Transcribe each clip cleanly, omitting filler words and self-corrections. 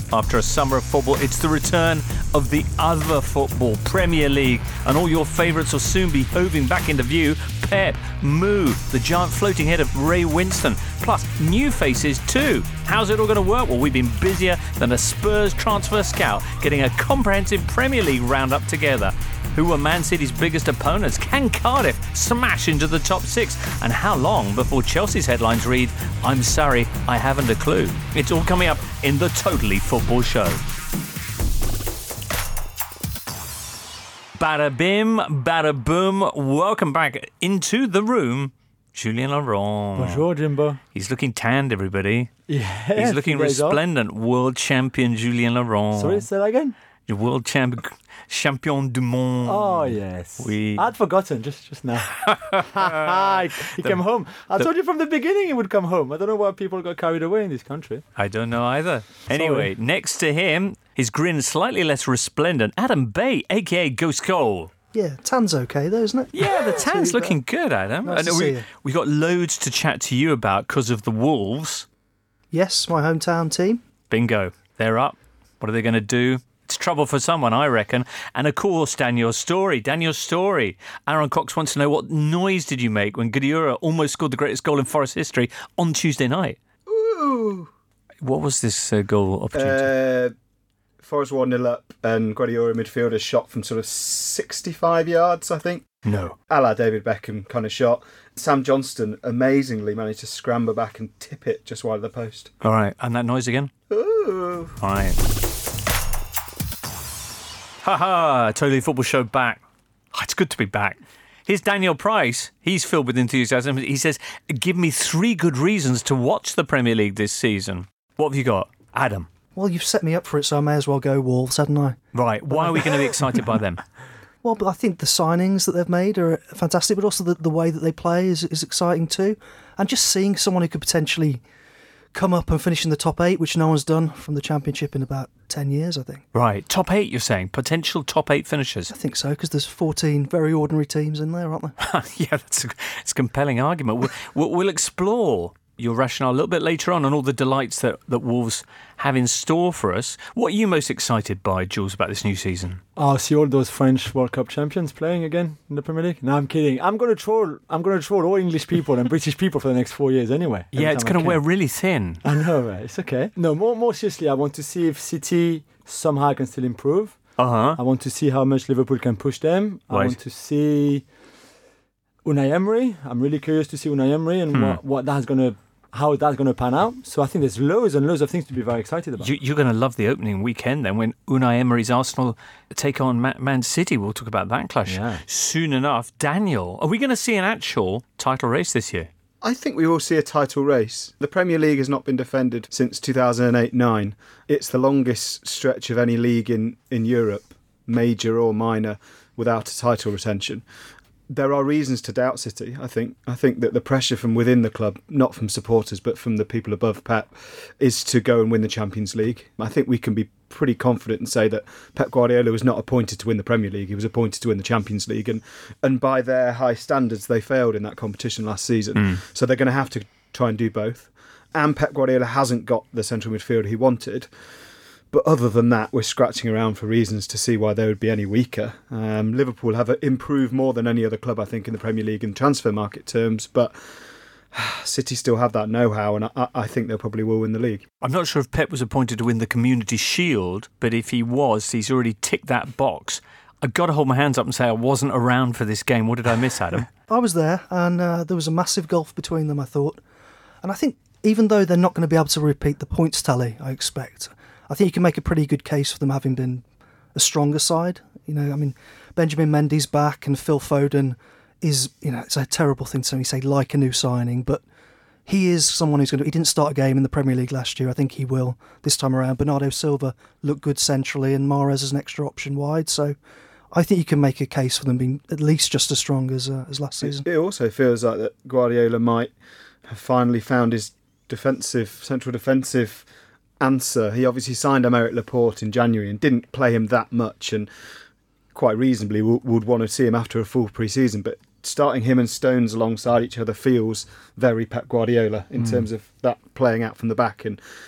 After a summer of football, it's the return of the other football, Premier League, and all your favourites will soon be hoving back into view. Pep, Moo, the giant floating head of Ray Winston, plus new faces too. How's it all going to work? Well, we've been busier than a Spurs transfer scout getting a comprehensive Premier League roundup together. Who were Man City's biggest opponents? Can Cardiff smash into the top six? And how long before Chelsea's headlines read, "I'm sorry, I haven't a clue"? It's all coming up in the Totally Football Show. Bada bim, bada boom. Welcome back into the room, Julien Laurent. Bonjour, Jimbo. He's looking tanned, everybody. Yeah, He's looking resplendent. World champion Julien Laurent. Sorry, say that again? The world champion du monde. Oh, yes. Oui. I'd forgotten just now. He came home. I told you from the beginning he would come home. I don't know why people got carried away in this country. I don't know either. Anyway, next to him, his grin slightly less resplendent, Adam Bay, a.k.a. Ghost Cole. Yeah, tan's okay though, isn't it? Yeah, the tan's looking good, Adam. Nice to see you. We got loads to chat to you about because of the Wolves. Yes, my hometown team. Bingo. They're up. What are they going to do? It's trouble for someone, I reckon. And of course, Daniel Story. Aaron Cox wants to know, what noise did you make when Guardiola almost scored the greatest goal in Forest history on Tuesday night? Ooh. What was this goal opportunity? Forest 1-0 up and Guardiola midfielder shot from sort of 65 yards, I think. No. A la David Beckham kind of shot. Sam Johnston amazingly managed to scramble back and tip it just wide of the post. All right. And that noise again? Ooh. All right. Ha-ha, Totally Football Show back. Oh, it's good to be back. Here's Daniel Price. He's filled with enthusiasm. He says, give me 3 good reasons to watch the Premier League this season. What have you got? Adam. Well, you've set me up for it, so I may as well go Wolves, hadn't I? Right, why are we going to be excited by them? Well, but I think the signings that they've made are fantastic, but also the way that they play is exciting too. And just seeing someone who could potentially come up and finish in the top 8, which no one's done from the Championship in about 10 years, I think. Right, top 8 you're saying? Potential top 8 finishers? I think so, because there's 14 very ordinary teams in there, aren't there? Yeah, it's a compelling argument. We'll explore your rationale a little bit later on all the delights that Wolves have in store for us. What are you most excited by, Jules, about this new season? Oh, see all those French World Cup champions playing again in the Premier League? No, I'm kidding. I'm going to troll all English people and British people for the next 4 years anyway. Yeah, it's going to wear really thin. I know, right? It's okay. No, more seriously, I want to see if City somehow can still improve. Uh-huh. I want to see how much Liverpool can push them. Right. I want to see Unai Emery. I'm really curious to see Unai Emery and how that's going to pan out. So I think there's loads and loads of things to be very excited about. You're going to love the opening weekend then when Unai Emery's Arsenal take on Man City. We'll talk about that clash soon enough. Daniel, are we going to see an actual title race this year? I think we will see a title race. The Premier League has not been defended since 2008-09. It's the longest stretch of any league in Europe, major or minor, without a title retention. There are reasons to doubt City, I think. I think that the pressure from within the club, not from supporters, but from the people above Pep, is to go and win the Champions League. I think we can be pretty confident and say that Pep Guardiola was not appointed to win the Premier League. He was appointed to win the Champions League. And by their high standards, they failed in that competition last season. So they're going to have to try and do both. And Pep Guardiola hasn't got the central midfielder he wanted. But other than that, we're scratching around for reasons to see why they would be any weaker. Liverpool have improved more than any other club, I think, in the Premier League in transfer market terms. But City still have that know-how, and I think they probably will win the league. I'm not sure if Pep was appointed to win the Community Shield, but if he was, he's already ticked that box. I've got to hold my hands up and say I wasn't around for this game. What did I miss, Adam? I was there, and there was a massive gulf between them, I thought. And I think even though they're not going to be able to repeat the points tally, I expect, I think you can make a pretty good case for them having been a stronger side. You know, I mean, Benjamin Mendy's back and Phil Foden is, you know, it's a terrible thing to say like a new signing, but he is someone who's going to... He didn't start a game in the Premier League last year. I think he will this time around. Bernardo Silva looked good centrally and Mahrez is an extra option wide. So I think you can make a case for them being at least just as strong as last season. It also feels like that Guardiola might have finally found his central defensive answer. He obviously signed Aymeric Laporte in January and didn't play him that much, and quite reasonably would want to see him after a full pre-season, but starting him and Stones alongside each other feels very Pep Guardiola in terms of that playing out from the back. And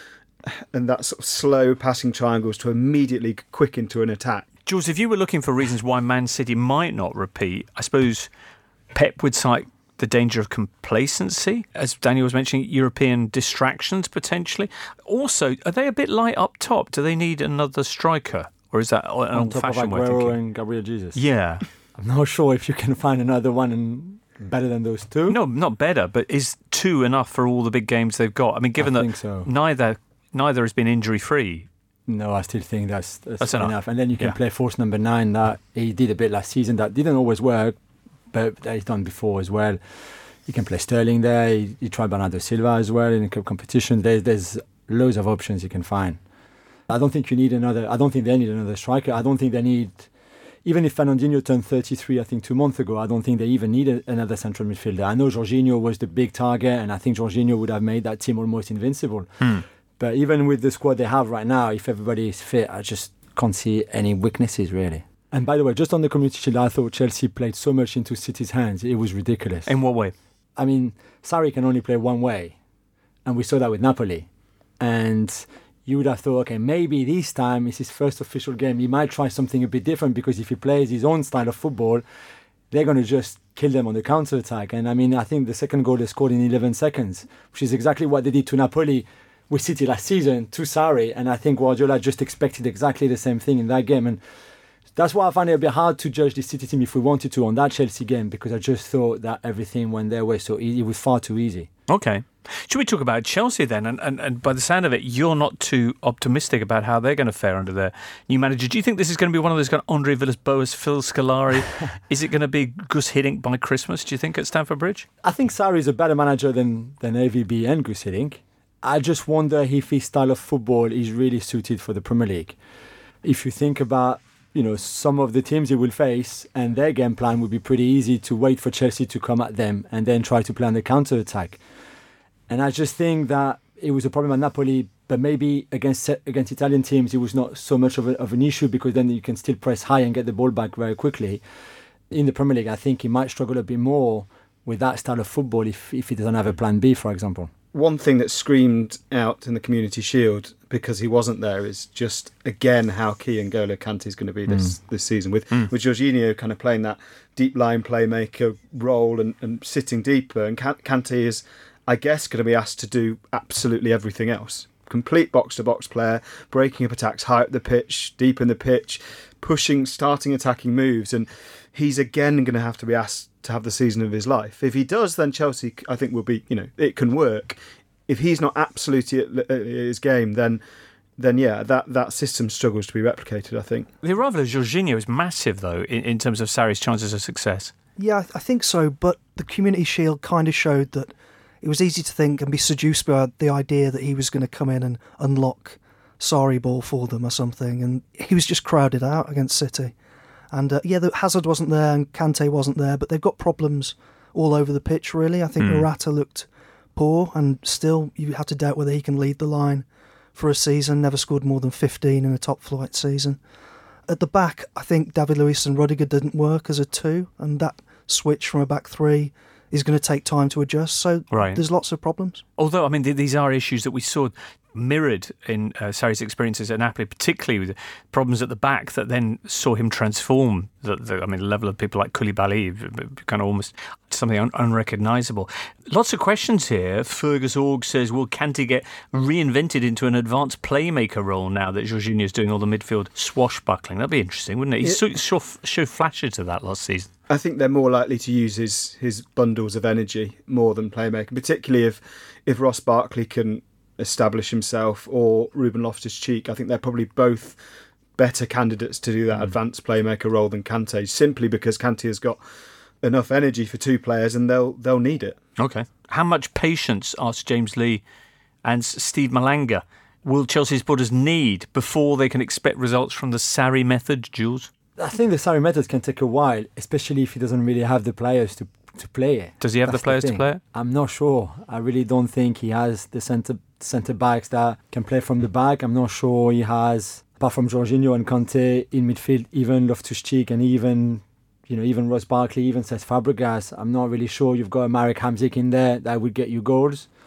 and that sort of slow passing triangles to immediately quick into an attack. Jules, if you were looking for reasons why Man City might not repeat, I suppose Pep would cite the danger of complacency, as Daniel was mentioning, European distractions potentially. Also, are they a bit light up top? Do they need another striker? Or is that an old-fashioned way of thinking? And Gabriel Jesus. Yeah. I'm not sure if you can find another one better than those two. No, not better, but is 2 enough for all the big games they've got? I mean, given that so. neither has been injury-free. No, I still think that's enough. And then you can play force number 9 that he did a bit last season that didn't always work, but that he's done before as well. You can play Sterling there. You tried Bernardo Silva as well in cup competition. There's loads of options you can find. I don't think they need another striker. I don't think they need, even if Fernandinho turned 33, I think 2 months ago, I don't think they even need another central midfielder. I know Jorginho was the big target, and I think Jorginho would have made that team almost invincible. But even with the squad they have right now, if everybody is fit, I just can't see any weaknesses really. And by the way, just on the Community Shield, I thought Chelsea played so much into City's hands. It was ridiculous. In what way? I mean, Sarri can only play one way. And we saw that with Napoli. And you would have thought, okay, maybe this time it's his first official game. He might try something a bit different because if he plays his own style of football, they're going to just kill them on the counter-attack. And I mean, I think the second goal they scored in 11 seconds, which is exactly what they did to Napoli with City last season, to Sarri. And I think Guardiola just expected exactly the same thing in that game. And that's why I find it a bit hard to judge the City team if we wanted to on that Chelsea game, because I just thought that everything went their way so easy. It was far too easy. Okay. Should we talk about Chelsea then? And by the sound of it, you're not too optimistic about how they're going to fare under their new manager. Do you think this is going to be one of those kind of Andre Villas-Boas, Phil Scolari? Is it going to be Gus Hiddink by Christmas, do you think, at Stamford Bridge? I think Sarri is a better manager than AVB and Gus Hiddink. I just wonder if his style of football is really suited for the Premier League. If you think about some of the teams he will face, and their game plan would be pretty easy to wait for Chelsea to come at them and then try to play on the counter-attack. And I just think that it was a problem at Napoli, but maybe against Italian teams it was not so much of an issue because then you can still press high and get the ball back very quickly. In the Premier League, I think he might struggle a bit more with that style of football if he doesn't have a plan B, for example. One thing that screamed out in the Community Shield because he wasn't there is just, again, how key N'Golo Kante is going to be this season. With Jorginho kind of playing that deep line playmaker role and sitting deeper. And Kante is, I guess, going to be asked to do absolutely everything else. Complete box-to-box player, breaking up attacks high up the pitch, deep in the pitch, pushing, starting attacking moves. And he's again going to have to be asked to have the season of his life. If he does, then Chelsea, I think, will be, it can work. If he's not absolutely at his game, then yeah, that system struggles to be replicated, I think. The arrival of Jorginho is massive, though, in terms of Sarri's chances of success. Yeah, I think so, but the Community Shield kind of showed that it was easy to think and be seduced by the idea that he was going to come in and unlock Sarri ball for them or something, and he was just crowded out against City. And the Hazard wasn't there and Kante wasn't there, but they've got problems all over the pitch, really. I think Morata looked poor, and still you have to doubt whether he can lead the line for a season. Never scored more than 15 in a top-flight season. At the back, I think David Luiz and Rudiger didn't work as a 2, and that switch from a back 3 is going to take time to adjust. So There's lots of problems. Although, I mean, these are issues that we saw mirrored in Sarri's experiences at Napoli, particularly with problems at the back that then saw him transform the level of people like Koulibaly, kind of almost something unrecognisable. Lots of questions here. Fergus Org says, will Kante get reinvented into an advanced playmaker role now that Jorginho's doing all the midfield swashbuckling? That'd be interesting, wouldn't it? He showed flashes of that last season. I think they're more likely to use his bundles of energy more than playmaking, particularly if Ross Barkley can establish himself, or Ruben Loftus-Cheek. I think they're probably both better candidates to do that advanced playmaker role than Kante, simply because Kante has got enough energy for 2 players and they'll need it. Okay. How much patience, asks James Lee and Steve Malanga, will Chelsea supporters need before they can expect results from the Sarri method, Jules? I think the Sarri method can take a while, especially if he doesn't really have the players to play it. Does he have the players to play it? I'm not sure. I really don't think he has the centre backs that can play from the back. I'm not sure he has, apart from Jorginho and Kante in midfield, even Loftus-Cheek and even Ross Barkley, even Cesc Fabregas. I'm not really sure you've got a Marek Hamsik in there that would get you goals.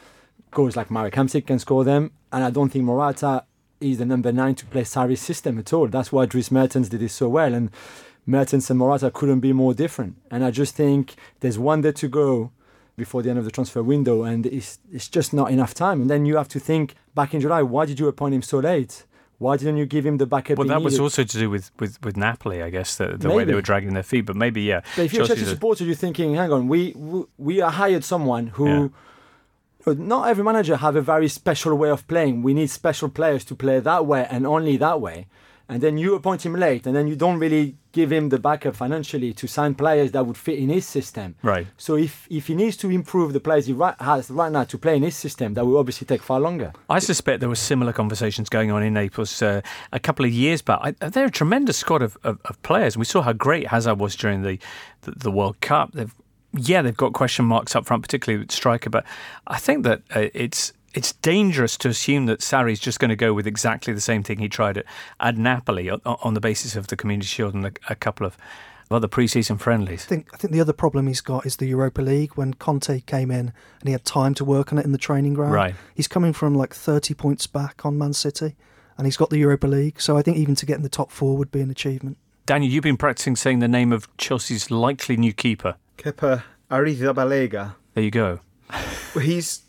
goals like Marek Hamsik can score them. And I don't think Morata is the number 9 to play Sarri's system at all. That's why Dries Mertens did it so well. And Mertens and Morata couldn't be more different. And I just think there's one day to go before the end of the transfer window, and it's just not enough time. And then you have to think, back in July, why did you appoint him so late? Why didn't you give him the backup? Well, he that was needed? Also to do with Napoli, I guess, the way they were dragging their feet. But maybe, yeah. But if you're a Chelsea supporter, you're thinking, hang on, we hired someone who... Yeah. Not every manager have a very special way of playing. We need special players to play that way and only that way. And then you appoint him late, and then you don't really give him the backup financially to sign players that would fit in his system. Right. So if he needs to improve the players he has right now to play in his system, that will obviously take far longer. I suspect there were similar conversations going on in Naples a couple of years back. They're a tremendous squad of players. We saw how great Hazard was during the World Cup. They've got question marks up front, particularly with striker, but I think that it's dangerous to assume that Sarri's just going to go with exactly the same thing he tried at Napoli on the basis of the Community Shield and a couple of other pre-season friendlies. I think the other problem he's got is the Europa League. When Conte came in and he had time to work on it in the training ground, right. He's coming from like 30 points back on Man City, and he's got the Europa League. So I think even to get in the top 4 would be an achievement. Daniel, you've been practicing saying the name of Chelsea's likely new keeper. Kepa Arrizabalaga. There you go. Well, he's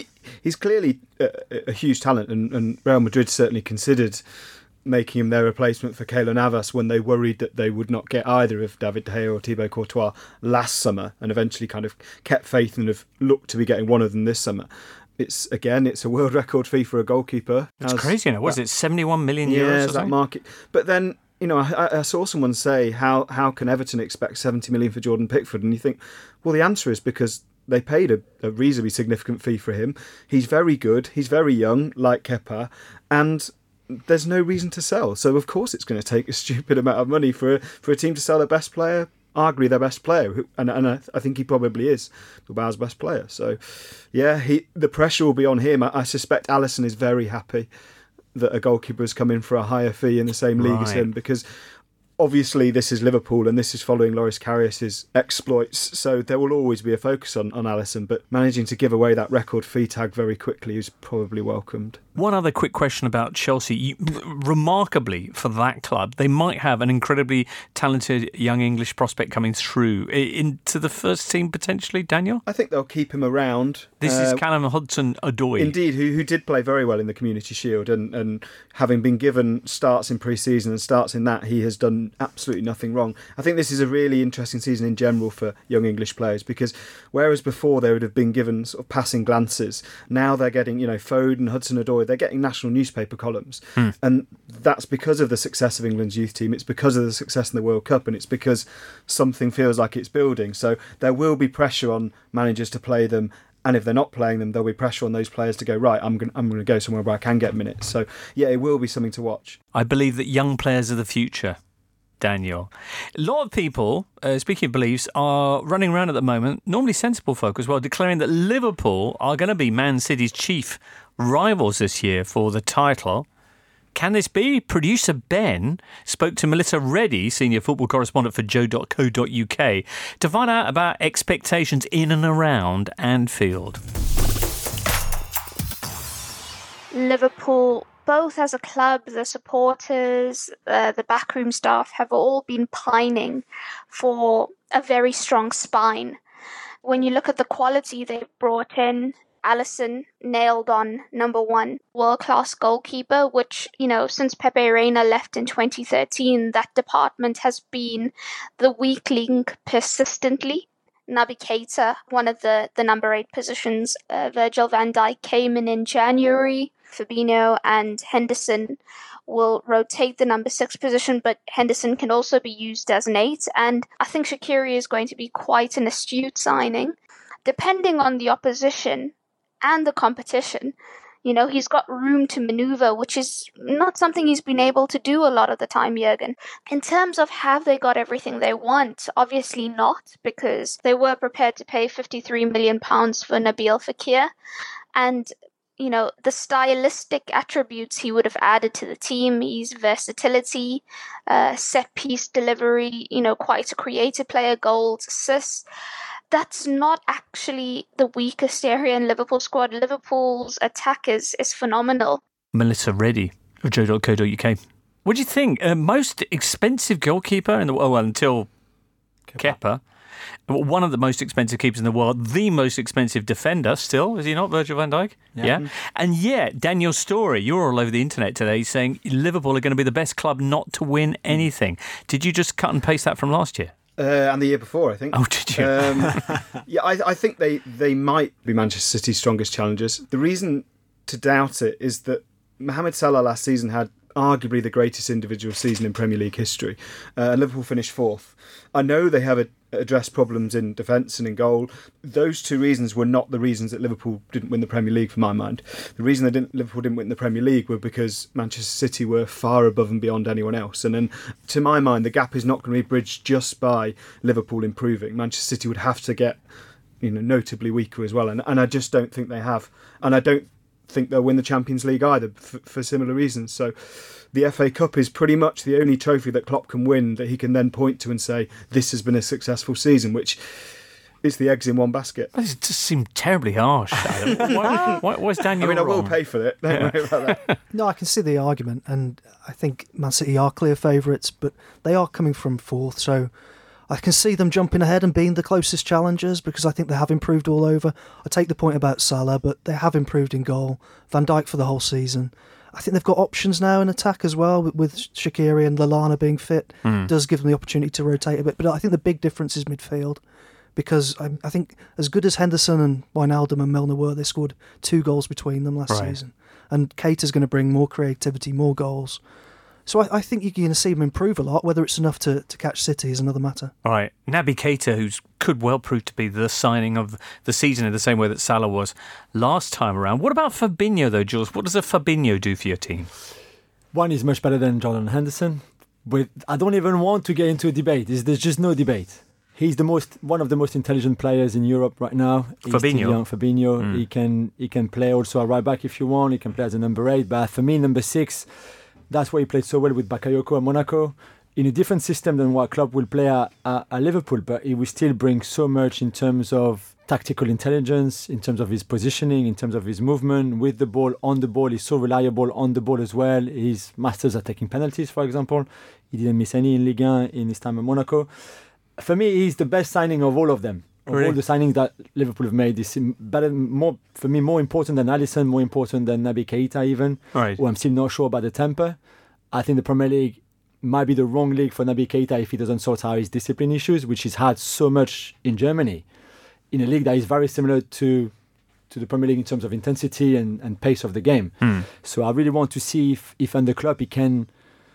clearly a huge talent, and Real Madrid certainly considered making him their replacement for Keylor Navas when they worried that they would not get either of David De Gea or Thibaut Courtois last summer, and eventually kind of kept faith and have looked to be getting one of them this summer. It's a world record fee for a goalkeeper. It's crazy, isn't it? What is it, 71 million euros? Yeah, or something? that market. But then, I saw someone say, how can Everton expect 70 million for Jordan Pickford? And you think, well, the answer is because they paid a reasonably significant fee for him. He's very good. He's very young, like Kepa, and there's no reason to sell. So, of course, it's going to take a stupid amount of money for a team to sell their best player, arguably their best player, and I think he probably is Bilbao's best player. So, yeah, the pressure will be on him. I suspect Alisson is very happy that a goalkeeper has come in for a higher fee in the same league as him, because obviously this is Liverpool and this is following Loris Karius's exploits, so there will always be a focus on Alisson, but managing to give away that record fee tag very quickly is probably welcomed. One other quick question about Chelsea. Remarkably for that club, they might have an incredibly talented young English prospect coming through into the first team potentially, Daniel? I think they'll keep him around. This is Callum Hudson-Odoi. Indeed, who did play very well in the Community Shield, and having been given starts in pre-season and starts in that, he has done absolutely nothing wrong. I think this is a really interesting season in general for young English players, because whereas before they would have been given sort of passing glances, now they're getting, Foden, Hudson-Odoi, they're getting national newspaper columns. And that's because of the success of England's youth team. It's because of the success in the World Cup, and it's because something feels like it's building. So there will be pressure on managers to play them, and if they're not playing them, there'll be pressure on those players to go, right, I'm going to go somewhere where I can get minutes. So yeah, it will be something to watch. I believe that young players are the future, Daniel. A lot of people, speaking of beliefs, are running around at the moment, normally sensible folk as well, declaring that Liverpool are going to be Man City's chief rivals this year for the title. Can this be? Producer Ben spoke to Melissa Reddy, senior football correspondent for Joe.co.uk, to find out about expectations in and around Anfield. Liverpool, both as a club, the supporters, the backroom staff, have all been pining for a very strong spine. When you look at the quality they've brought in, Alisson nailed on number 1, world-class goalkeeper, which, since Pepe Reina left in 2013, that department has been the weak link persistently. Naby Keita, one of the number 8 positions. Virgil van Dijk came in January. Fabinho and Henderson will rotate the number 6 position, but Henderson can also be used as an 8. And I think Shaqiri is going to be quite an astute signing. Depending on the opposition and the competition, he's got room to maneuver, which is not something he's been able to do a lot of the time, Jurgen. In terms of have they got everything they want? Obviously not, because they were prepared to pay £53 million for Nabil Fekir. And, the stylistic attributes he would have added to the team, his versatility, set-piece delivery, quite a creative player, goals, assists. that's not actually the weakest area in Liverpool's squad. Liverpool's attack is phenomenal. Melissa Reddy of Joe.co.uk. What do you think? Most expensive goalkeeper in the world, well, until Kepa. One of the most expensive keepers in the world, the most expensive defender still, is he not, Virgil van Dijk? Yeah. And yet, Daniel Story, you're all over the internet today saying Liverpool are going to be the best club not to win anything. Did you just cut and paste that from last year? And the year before, I think. Oh, did you? Yeah, I think they might be Manchester City's strongest challengers. The reason to doubt it is that Mohamed Salah last season had arguably the greatest individual season in Premier League history. Liverpool finished fourth. I know they have addressed problems in defence and in goal. Those two reasons were not the reasons that Liverpool didn't win the Premier League, for my mind. The reason Liverpool didn't win the Premier League were because Manchester City were far above and beyond anyone else. And then, to my mind, the gap is not going to be bridged just by Liverpool improving. Manchester City would have to get, notably weaker as well. And I just don't think they have. And I don't think they'll win the Champions League either for similar reasons. So the FA Cup is pretty much the only trophy that Klopp can win that he can then point to and say this has been a successful season, which is the eggs in one basket. It just seemed terribly harsh, Adam. Why is Daniel I will wrong? pay for it. Don't worry about that. No, I can see the argument, and I think Man City are clear favourites, but they are coming from fourth, so I can see them jumping ahead and being the closest challengers because I think they have improved all over. I take the point about Salah, but they have improved in goal. Van Dijk for the whole season. I think they've got options now in attack as well, with Shaqiri and Lallana being fit. Does give them the opportunity to rotate a bit. But I think the big difference is midfield, because I think as good as Henderson and Wijnaldum and Milner were, they scored 2 goals between them last season. And Keita's going to bring more creativity, more goals. So I think you're going to see them improve a lot. Whether it's enough to catch City is another matter. All right. Naby Keita, who could well prove to be the signing of the season in the same way that Salah was last time around. What about Fabinho, though, Jules? What does a Fabinho do for your team? One is much better than Jordan Henderson. But I don't even want to get into a debate. There's just no debate. He's one of the most intelligent players in Europe right now. He's Fabinho. still young. Fabinho. He can play also a right back if you want. He can play as a number 8. But for me, number 6... That's why he played so well with Bakayoko at Monaco, in a different system than what Klopp will play at Liverpool, but he will still bring so much in terms of tactical intelligence, in terms of his positioning, in terms of his movement, with the ball, on the ball. He's so reliable on the ball as well. He's masters at taking penalties, for example. He didn't miss any in Ligue 1 in his time at Monaco. For me, he's the best signing of all of them. Of all the signings that Liverpool have made, is better, more important than Alisson, more important than Naby Keita even. Right. Who I'm still not sure about the temper. I think the Premier League might be the wrong league for Naby Keita if he doesn't sort out his discipline issues, which he's had so much in Germany, in a league that is very similar to the Premier League in terms of intensity and pace of the game. So I really want to see if under Klopp he can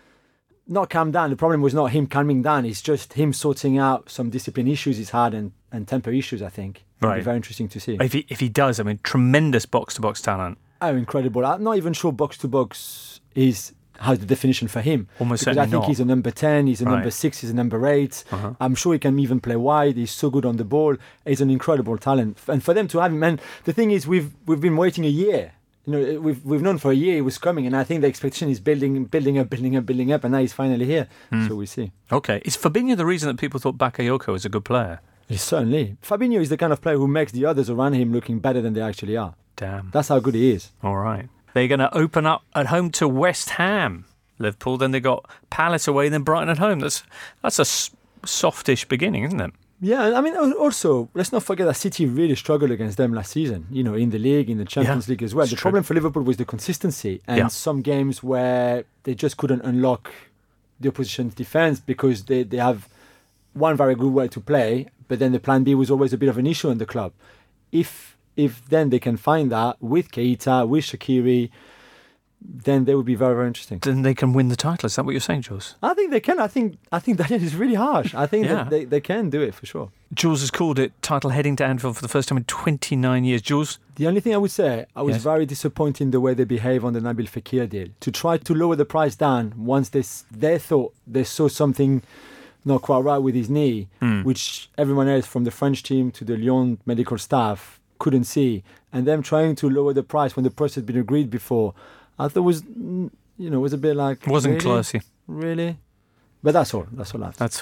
not calm down. The problem was not him calming down, it's just him sorting out some discipline issues he's had and temper issues, I think. It'll be very interesting to see. If he does, I mean, tremendous box-to-box talent. Oh, incredible. I'm not even sure box-to-box has the definition for him. Almost because certainly I think not. he's a number 10, he's a number 6, he's a number 8. I'm sure he can even play wide. He's so good on the ball. He's an incredible talent. And for them to have him, and the thing is, we've been waiting a year. We've known for a year he was coming, and I think the expectation is building up, and now he's finally here. So we'll see. Okay. Is Fabinho the reason that people thought Bakayoko was a good player? Certainly. Fabinho is the kind of player who makes the others around him looking better than they actually are. Damn. That's how good he is. All right. They're going to open up at home to West Ham, Liverpool. Then they got Palace away, then Brighton at home. That's a softish beginning, isn't it? Yeah, I mean, also, let's not forget that City really struggled against them last season, in the league, in the Champions League as well. The problem for Liverpool was the consistency and some games where they just couldn't unlock the opposition's defence because they have one very good way to play, but then the plan B was always a bit of an issue in the club. If then they can find that with Keita, with Shaqiri, then they would be very, very interesting. Then they can win the title. Is that what you're saying, Jules? I think they can. I think that is really harsh. I think that they can do it for sure. Jules has called it title heading to Anfield for the first time in 29 years. Jules? The only thing I would say, I was very disappointed in the way they behave on the Nabil Fekir deal. To try to lower the price down once they thought they saw something not quite right with his knee, which everyone else from the French team to the Lyon medical staff couldn't see, and them trying to lower the price when the price had been agreed before, I thought was a bit like... Wasn't really? classy. Really? But that's all. That's all I have to say. That's all.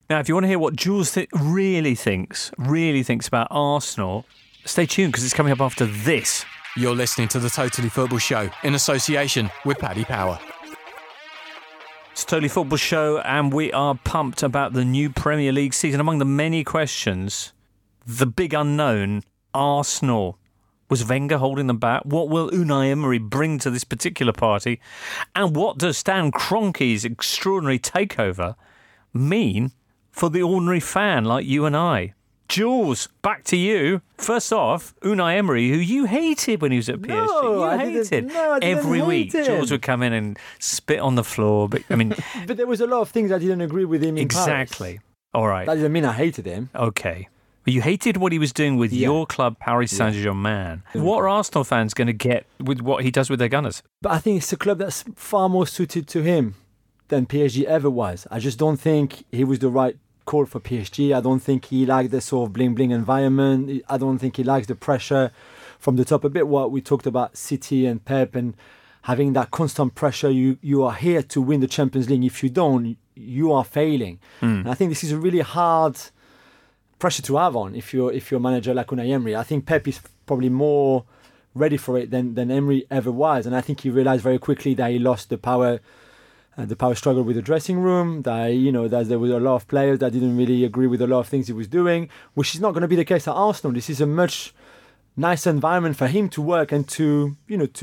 Now, if you want to hear what Jules really thinks about Arsenal, stay tuned because it's coming up after this. You're listening to the Totally Football Show in association with Paddy Power. It's Totally Football Show, and we are pumped about the new Premier League season. Among the many questions, the big unknown, Arsenal. Was Wenger holding them back? What will Unai Emery bring to this particular party? And what does Stan Kroenke's extraordinary takeover mean for the ordinary fan like you and I? Jules, back to you. First off, Unai Emery, who you hated when he was at PSG. I hated. didn't Every hate week, him. Jules would come in and spit on the floor. But I mean, But there was a lot of things I didn't agree with him in exactly. Paris. All right. That doesn't mean I hated him. Okay. But you hated what he was doing with your club, Paris Saint-Germain. What are Arsenal fans going to get with what he does with their Gunners? But I think it's a club that's far more suited to him than PSG ever was. I just don't think he was the right call for PSG. I don't think he liked the sort of bling-bling environment. I don't think he likes the pressure from the top. A bit what we talked about City and Pep and having that constant pressure. You are here to win the Champions League. If you don't, you are failing. And I think this is a really hard pressure to have on if you're a manager like Unai Emery. I think Pep is probably more ready for it than Emery ever was, and I think he realised very quickly that he lost the power struggle with the dressing room. That there was a lot of players that didn't really agree with a lot of things he was doing, which is not going to be the case at Arsenal. This is a much nicer environment for him to work and to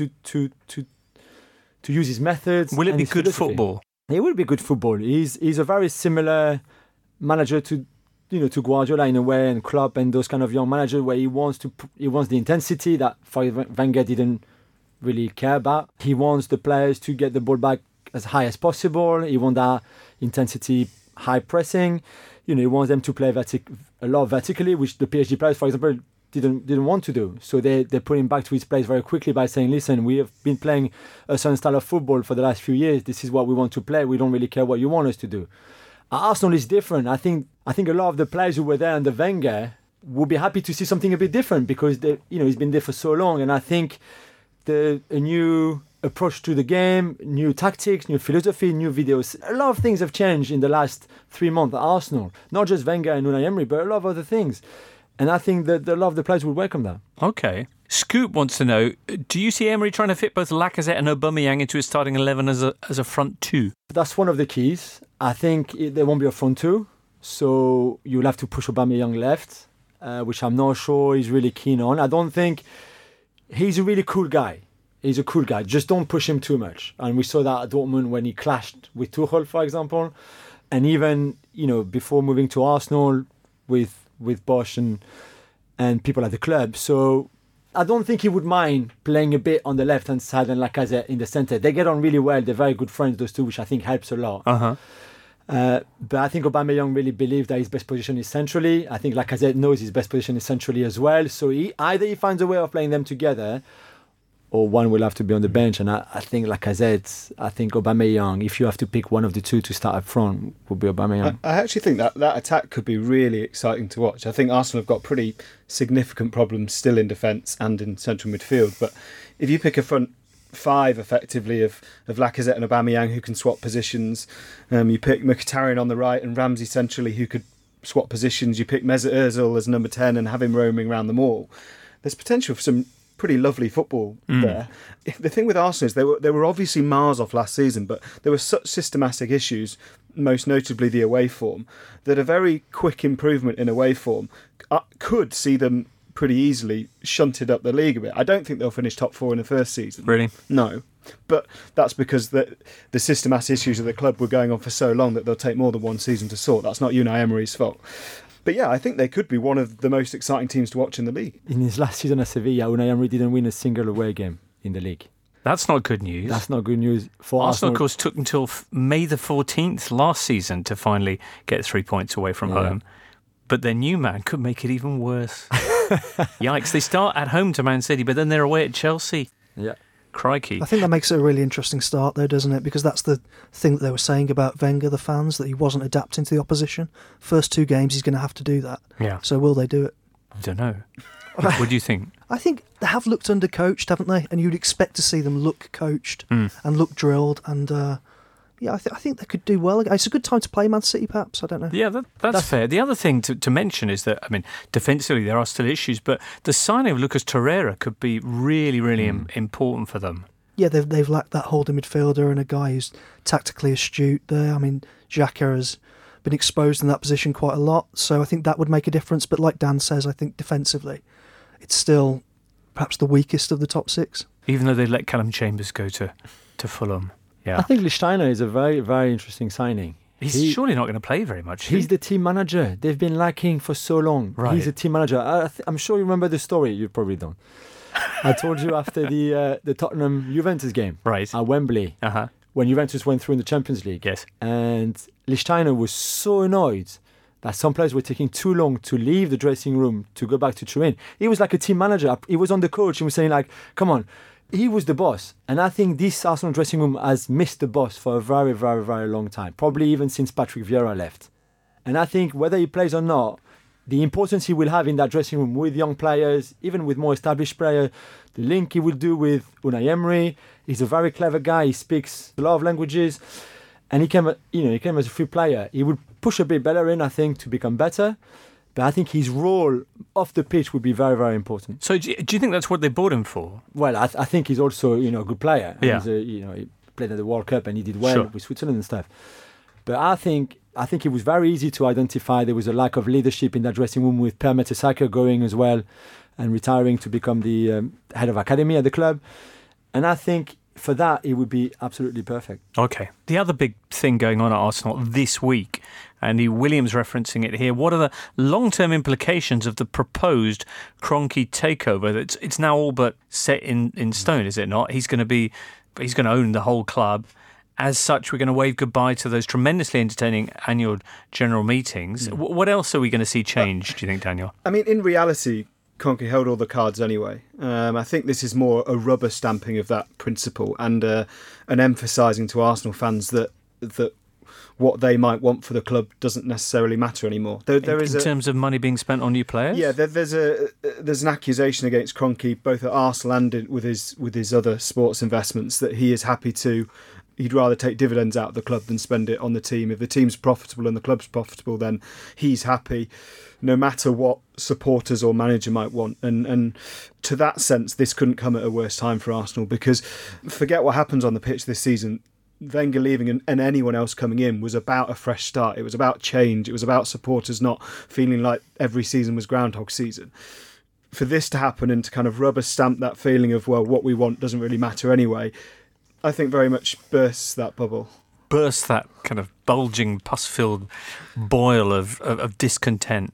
use his methods. Will it and be his good philosophy. football? It will be good football. He's a very similar manager to Guardiola in a way, and Klopp and those kind of young managers where he wants the intensity that Wenger didn't really care about. He wants the players to get the ball back as high as possible. He wants that intensity, high pressing. He wants them to play a lot vertically, which the PSG players, for example, didn't want to do. So they put him back to his place very quickly by saying, listen, we have been playing a certain style of football for the last few years. This is what we want to play. We don't really care what you want us to do. Arsenal is different. I think a lot of the players who were there under Wenger would be happy to see something a bit different because he's been there for so long, and I think a new approach to the game, new tactics, new philosophy, new videos. A lot of things have changed in the last 3 months at Arsenal. Not just Wenger and Unai Emery, but a lot of other things. And I think that a lot of the players would welcome that. Okay. Scoop wants to know, do you see Emery trying to fit both Lacazette and Aubameyang into his starting 11 as a front two? That's one of the keys. I think there won't be a front two, so you'll have to push Aubameyang left, which I'm not sure he's really keen on. I don't think he's a really cool guy. He's a cool guy. Just don't push him too much. And we saw that at Dortmund when he clashed with Tuchel, for example. And even, before moving to Arsenal with Bosch and people at the club. So I don't think he would mind playing a bit on the left-hand side and Lacazette in the centre. They get on really well. They're very good friends, those two, which I think helps a lot. Uh-huh. But I think Aubameyang really believes that his best position is centrally. I think Lacazette knows his best position is centrally as well. So either he finds a way of playing them together, or one will have to be on the bench. And I think Lacazette, I think Aubameyang, if you have to pick one of the two to start up front, would be Aubameyang. I actually think that attack could be really exciting to watch. I think Arsenal have got pretty significant problems still in defence and in central midfield. But if you pick a front five, effectively, of Lacazette and Aubameyang who can swap positions, you pick Mkhitaryan on the right and Ramsey centrally who could swap positions, you pick Mesut Ozil as number 10 and have him roaming around them all, there's potential for some pretty lovely football there. The thing with Arsenal is they were obviously miles off last season, but there were such systematic issues, most notably the away form, that a very quick improvement in away form could see them pretty easily shunted up the league a bit. I don't think they'll finish top four in the first season. Really? No. But that's because the systematic issues of the club were going on for so long that they'll take more than one season to sort. That's not Unai Emery's fault. But yeah, I think they could be one of the most exciting teams to watch in the league. In his last season at Sevilla, Unai Emery didn't win a single away game in the league. That's not good news. That's not good news for Arsenal. Of course, took until May the 14th last season to finally get 3 points away from home. But their new man could make it even worse. Yikes. They start at home to Man City, but then they're away at Chelsea. Yeah. Crikey. I think that makes it a really interesting start, though, doesn't it? Because that's the thing that they were saying about Wenger, the fans, that he wasn't adapting to the opposition. First 2 games, he's going to have to do that. Yeah. So will they do it? I don't know. What do you think? I think they have looked undercoached, haven't they? And you'd expect to see them look coached and look drilled. And, Yeah, I think they could do well. It's a good time to play Man City, perhaps. I don't know. Yeah, that's fair. The other thing to mention is that, I mean, defensively there are still issues, but the signing of Lucas Torreira could be really, really important for them. Yeah, they've lacked that holding midfielder and a guy who's tactically astute there. I mean, Xhaka has been exposed in that position quite a lot, so I think that would make a difference. But like Dan says, I think defensively, it's still perhaps the weakest of the top six. Even though they let Callum Chambers go to Fulham. Yeah. I think Lichtsteiner is a very, very interesting signing. He's surely not going to play very much. He's the team manager. They've been lacking for so long. Right. He's a team manager. I'm sure you remember the story. You probably don't. I told you after the Tottenham-Juventus game right. at Wembley, when Juventus went through in the Champions League. Yes. And Lichtsteiner was so annoyed that some players were taking too long to leave the dressing room to go back to train. He was like a team manager. He was on the coach. He was saying, like, come on. He was the boss. And I think this Arsenal dressing room has missed the boss for a very, very, very long time. Probably even since Patrick Vieira left. And I think whether he plays or not, the importance he will have in that dressing room with young players, even with more established players, the link he will do with Unai Emery. He's a very clever guy. He speaks a lot of languages. And he came as a free player. He would push a bit Bellerin, I think, to become better. But I think his role off the pitch would be very, very important. So do you think that's what they bought him for? Well, I think he's also, a good player. Yeah. He played at the World Cup and he did well with Switzerland and stuff. But I think it was very easy to identify there was a lack of leadership in that dressing room with Per Mertesacker going as well and retiring to become the head of academy at the club. And I think for that, it would be absolutely perfect. Okay. The other big thing going on at Arsenal this week, Andy Williams referencing it here, what are the long-term implications of the proposed Kroenke takeover? It's now all but set in stone, is it not? He's going to own the whole club. As such, we're going to wave goodbye to those tremendously entertaining annual general meetings. What else are we going to see change, do you think, Daniel? I mean, in reality, Kroenke held all the cards anyway. I think this is more a rubber stamping of that principle and an emphasising to Arsenal fans that what they might want for the club doesn't necessarily matter anymore. In terms of money being spent on new players? Yeah, there's an accusation against Kroenke, both at Arsenal and with his other sports investments, that he is happy to. He'd rather take dividends out of the club than spend it on the team. If the team's profitable and the club's profitable, then he's happy, no matter what supporters or manager might want. And to that sense, this couldn't come at a worse time for Arsenal, because forget what happens on the pitch this season. Wenger leaving and anyone else coming in was about a fresh start. It was about change. It was about supporters not feeling like every season was Groundhog season. For this to happen and to kind of rubber stamp that feeling of, well, what we want doesn't really matter anyway, I think very much bursts that bubble. Bursts that kind of bulging, pus-filled boil of discontent.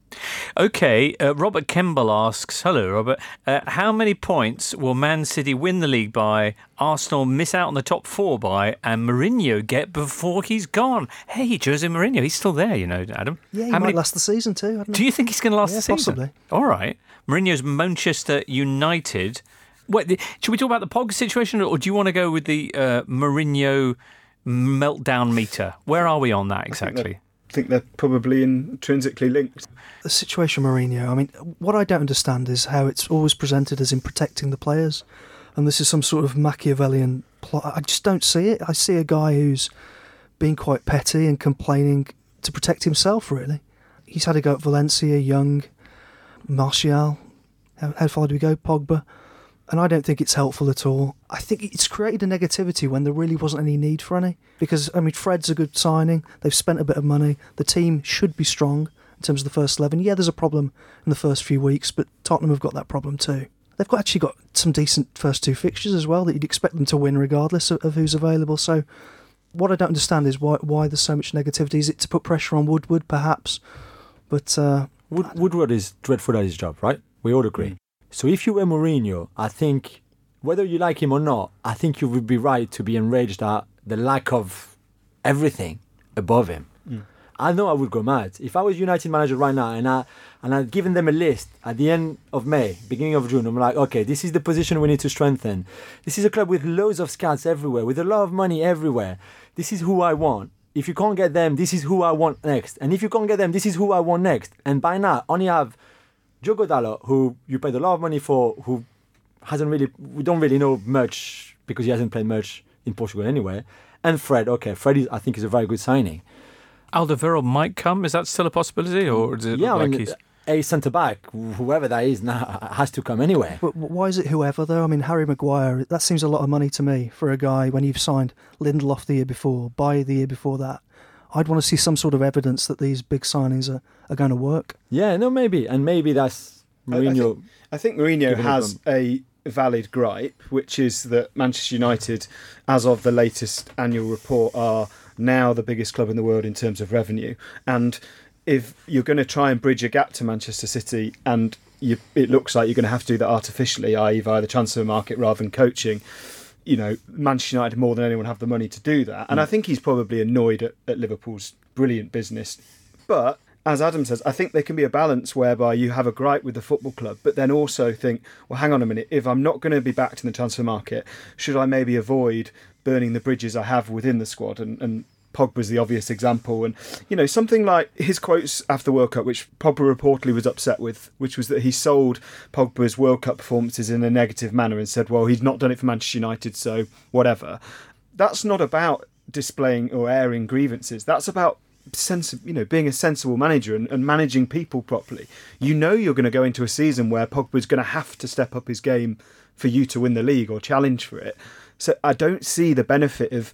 Okay, Robert Kemble asks, hello Robert, how many points will Man City win the league by, Arsenal miss out on the top four by, and Mourinho get before he's gone? Hey, Jose Mourinho, he's still there, Adam. Yeah, he might last the season too. I don't know. Do you think he's going to last the season? Possibly. All right. Mourinho's Manchester United. Should we talk about the Pogba situation, or do you want to go with the Mourinho meltdown meter? Where are we on that exactly? I think they're probably intrinsically linked. The situation Mourinho, I mean, what I don't understand is how it's always presented as in protecting the players, and this is some sort of Machiavellian plot. I just don't see it. I see a guy who's being quite petty and complaining to protect himself, really. He's had a go at Valencia, Young, Martial. How far do we go? Pogba. And I don't think it's helpful at all. I think it's created a negativity when there really wasn't any need for any. Because, I mean, Fred's a good signing. They've spent a bit of money. The team should be strong in terms of the first 11. Yeah, there's a problem in the first few weeks, but Tottenham have got that problem too. They've actually got some decent first two fixtures as well that you'd expect them to win regardless of who's available. So what I don't understand is why there's so much negativity. Is it to put pressure on Woodward, perhaps? But Woodward is dreadful at his job, right? We all agree. So if you were Mourinho, I think, whether you like him or not, I think you would be right to be enraged at the lack of everything above him. I know I would go mad. If I was United manager right now and I'd given them a list at the end of May, beginning of June, I'm like, okay, this is the position we need to strengthen. This is a club with loads of scouts everywhere, with a lot of money everywhere. This is who I want. If you can't get them, this is who I want next. And if you can't get them, this is who I want next. And by now, only have Diogo Dalot, who you paid a lot of money for, who we don't really know much because he hasn't played much in Portugal anyway, And Fred, I think is a very good signing. Alderweireld might come. Is that still a possibility, or is it he's... a centre-back, whoever that is now, has to come anyway. But why is it whoever, though? I mean, Harry Maguire, that seems a lot of money to me for a guy when you've signed Lindelof the year before, Bailly the year before that. I'd want to see some sort of evidence that these big signings are going to work. Yeah, no, maybe. And maybe that's Mourinho. I think Mourinho has a valid gripe, which is that Manchester United, as of the latest annual report, are now the biggest club in the world in terms of revenue. And if you're going to try and bridge a gap to Manchester City, and it looks like you're going to have to do that artificially, i.e. via the transfer market rather than coaching, Manchester United more than anyone have the money to do that. And I think he's probably annoyed at Liverpool's brilliant business. But as Adam says, I think there can be a balance whereby you have a gripe with the football club, but then also think, well, hang on a minute, if I'm not going to be backed in the transfer market, should I maybe avoid burning the bridges I have within the squad? And Pogba's the obvious example. And, something like his quotes after the World Cup, which Pogba reportedly was upset with, which was that he sold Pogba's World Cup performances in a negative manner and said, well, he's not done it for Manchester United, so whatever. That's not about displaying or airing grievances. That's about being a sensible manager and managing people properly. You're going to go into a season where Pogba's going to have to step up his game for you to win the league or challenge for it. So I don't see the benefit of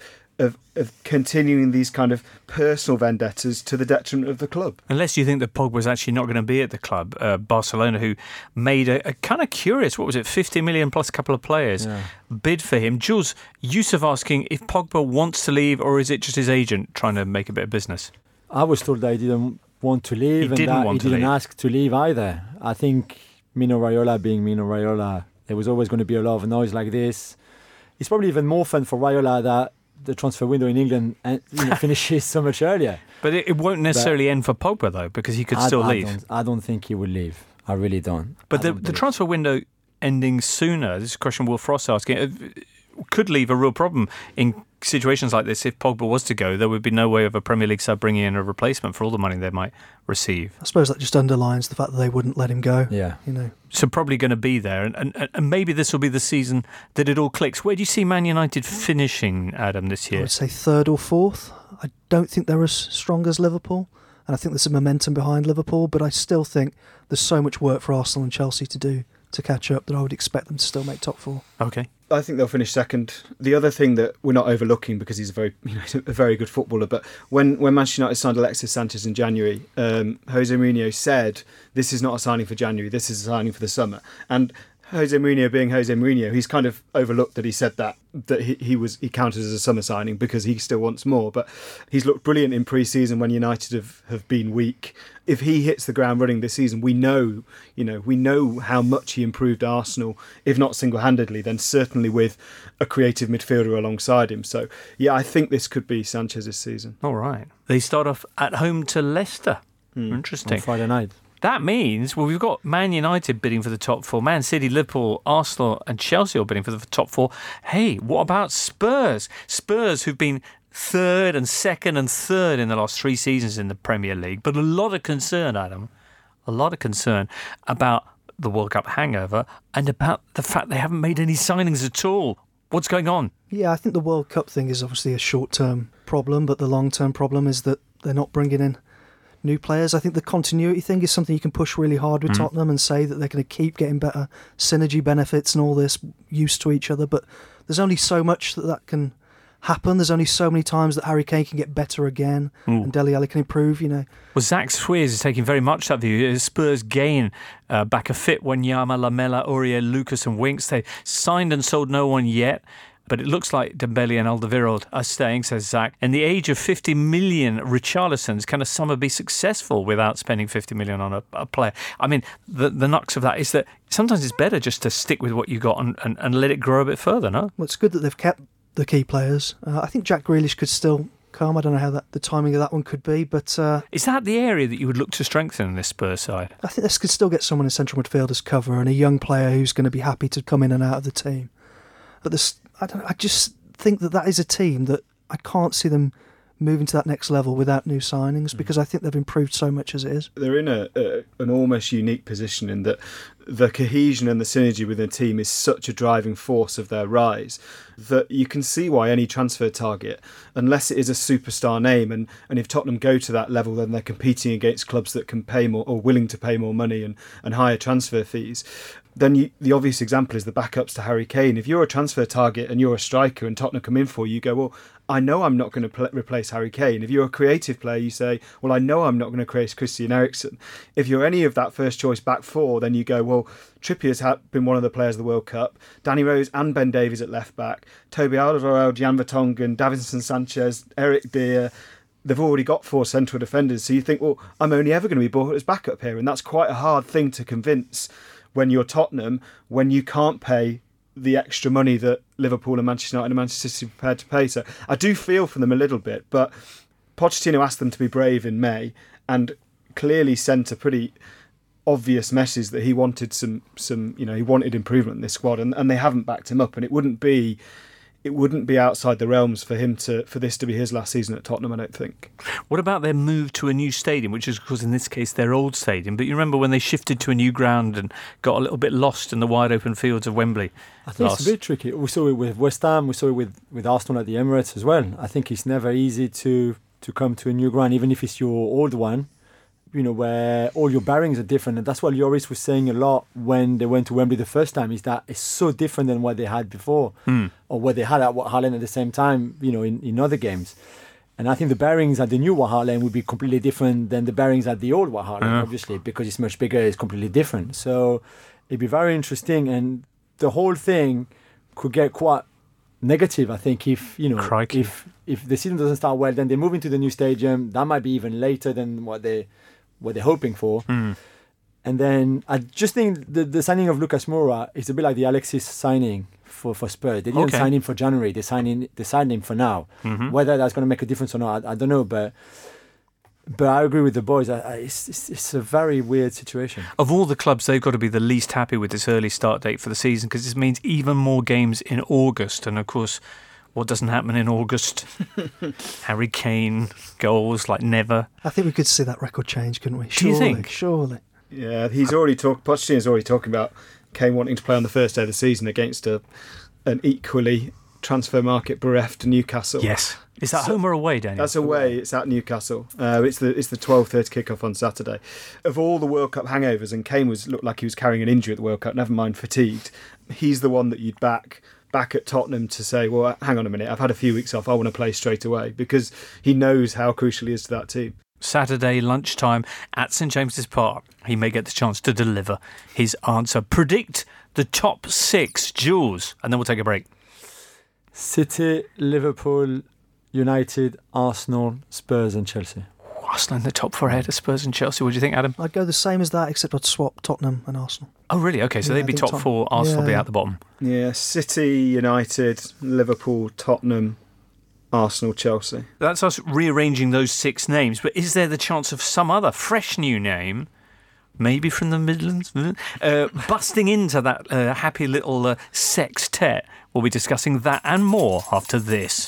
continuing these kind of personal vendettas to the detriment of the club. Unless you think that Pogba's actually not going to be at the club. Barcelona, who made a kind of curious, 50 million plus a couple of players, bid for him. Jules, Yusuf asking if Pogba wants to leave, or is it just his agent trying to make a bit of business? I was told that he didn't want to leave, he didn't ask to leave either. I think Mino Raiola being Mino Raiola, there was always going to be a lot of noise like this. It's probably even more fun for Raiola that the transfer window in England finishes so much earlier. But it won't necessarily end for Pogba, though, because he could still leave. I don't think he will leave. I really don't. But the transfer window ending sooner, this is a question Will Frost asking, could leave a real problem in situations like this. If Pogba was to go, there would be no way of a Premier League sub bringing in a replacement for all the money they might receive. I suppose that just underlines the fact that they wouldn't let him go. Yeah. So probably going to be there. And maybe this will be the season that it all clicks. Where do you see Man United finishing, Adam, this year? I would say third or fourth. I don't think they're as strong as Liverpool. And I think there's some momentum behind Liverpool. But I still think there's so much work for Arsenal and Chelsea to do to catch up that I would expect them to still make top four. Okay. I think they'll finish second. The other thing that we're not overlooking, because he's a very good footballer, but when Manchester United signed Alexis Sanchez in January, Jose Mourinho said, this is not a signing for January, this is a signing for the summer. And Jose Mourinho being Jose Mourinho, he's kind of overlooked that he said that he counted as a summer signing because he still wants more. But he's looked brilliant in pre-season when United have been weak. If he hits the ground running this season, we know how much he improved Arsenal, if not single-handedly, then certainly with a creative midfielder alongside him. So, I think this could be Sanchez's season. All right. They start off at home to Leicester. Interesting. On Friday night. That means, we've got Man United bidding for the top four, Man City, Liverpool, Arsenal and Chelsea are bidding for the top four. Hey, what about Spurs? Spurs, who've been third and second and third in the last 3 seasons in the Premier League. But a lot of concern, Adam, about the World Cup hangover and about the fact they haven't made any signings at all. What's going on? Yeah, I think the World Cup thing is obviously a short-term problem, but the long-term problem is that they're not bringing in new players. I think the continuity thing is something you can push really hard with Tottenham and say that they're going to keep getting better synergy benefits and all this, used to each other. But there's only so much that can happen. There's only so many times that Harry Kane can get better again and Dele Alli can improve, Well, Zach Swears is taking very much that view. Spurs gain back a fit Wanyama, Lamela, Aurier, Lucas and Winks. They signed and sold no one yet. But it looks like Dembele and Alderweireld are staying, says Zach. In the age of 50 million Richarlisons, can a summer be successful without spending 50 million on a player? I mean, the nux of that is that sometimes it's better just to stick with what you got and let it grow a bit further, no? Well, it's good that they've kept the key players. I think Jack Grealish could still come. I don't know how the timing of that one could be, but... is that the area that you would look to strengthen in this Spurs side? I think this could still get someone in central midfielders cover and a young player who's going to be happy to come in and out of the team. But I just think that is a team that I can't see them moving to that next level without new signings, because I think they've improved so much as it is. They're in an almost unique position in that the cohesion and the synergy within the team is such a driving force of their rise that you can see why any transfer target, unless it is a superstar name, and if Tottenham go to that level, then they're competing against clubs that can pay more or willing to pay more money and higher transfer fees. Then the obvious example is the backups to Harry Kane. If you're a transfer target and you're a striker and Tottenham come in for you, go, well, I know I'm not going to replace Harry Kane. If you're a creative player, you say, well, I know I'm not going to replace Christian Eriksen. If you're any of that first choice back four, then you go, well, Trippier's been one of the players of the World Cup. Danny Rose and Ben Davies at left back. Toby Alderweireld, Jan Vertonghen, Davinson Sanchez, Eric Dier. They've already got 4 central defenders. So you think, well, I'm only ever going to be bought as backup here. And that's quite a hard thing to convince when you're Tottenham, when you can't pay the extra money that Liverpool and Manchester United and Manchester City are prepared to pay. So I do feel for them a little bit, but Pochettino asked them to be brave in May and clearly sent a pretty obvious message that he wanted some he wanted improvement in this squad, and they haven't backed him up, and it wouldn't be outside the realms for this to be his last season at Tottenham, I don't think. What about their move to a new stadium, which is, of course, in this case, their old stadium? But you remember when they shifted to a new ground and got a little bit lost in the wide open fields of Wembley? I think it's a bit tricky. We saw it with West Ham, we saw it with Arsenal at the Emirates as well. I think it's never easy to come to a new ground, even if it's your old one, where all your bearings are different. And that's what Lloris was saying a lot when they went to Wembley the first time, is that it's so different than what they had before, or what they had at White Hart Lane at the same time, in other games. And I think the bearings at the new White Hart Lane would be completely different than the bearings at the old White Hart Lane, obviously, because it's much bigger, it's completely different. So it'd be very interesting, and the whole thing could get quite negative, I think, if the season doesn't start well, then they move into the new stadium. That might be even later than what they're hoping for. And then I just think the signing of Lucas Moura is a bit like the Alexis signing for Spurs. They didn't sign him for January. They signed him for now. Whether that's going to make a difference or not, I don't know. But I agree with the boys. It's a very weird situation. Of all the clubs, they've got to be the least happy with this early start date for the season, because this means even more games in August. And of course, what doesn't happen in August? Harry Kane goals like never. I think we could see that record change, couldn't we? Do you think? Surely. Yeah, Pochettino's already talking about Kane wanting to play on the first day of the season against an equally transfer market bereft Newcastle. Yes. Is that home or away, Daniel? That's away. It's at Newcastle. It's the 12:30 kickoff on Saturday. Of all the World Cup hangovers, and Kane looked like he was carrying an injury at the World Cup, never mind fatigued, he's the one that you'd back at Tottenham to say, well, hang on a minute, I've had a few weeks off, I want to play straight away, because he knows how crucial he is to that team. Saturday lunchtime at St James's Park. He may get the chance to deliver his answer. Predict the top 6, Jules, and then we'll take a break. City, Liverpool, United, Arsenal, Spurs and Chelsea. Arsenal in the top 4 ahead of Spurs and Chelsea. What do you think, Adam? I'd go the same as that, except I'd swap Tottenham and Arsenal. Oh, really? Okay, so they'd be top 4, Arsenal would be out the bottom. Yeah, City, United, Liverpool, Tottenham, Arsenal, Chelsea. That's us rearranging those 6 names, but is there the chance of some other fresh new name, maybe from the Midlands, busting into that happy little sextet? We'll be discussing that and more after this.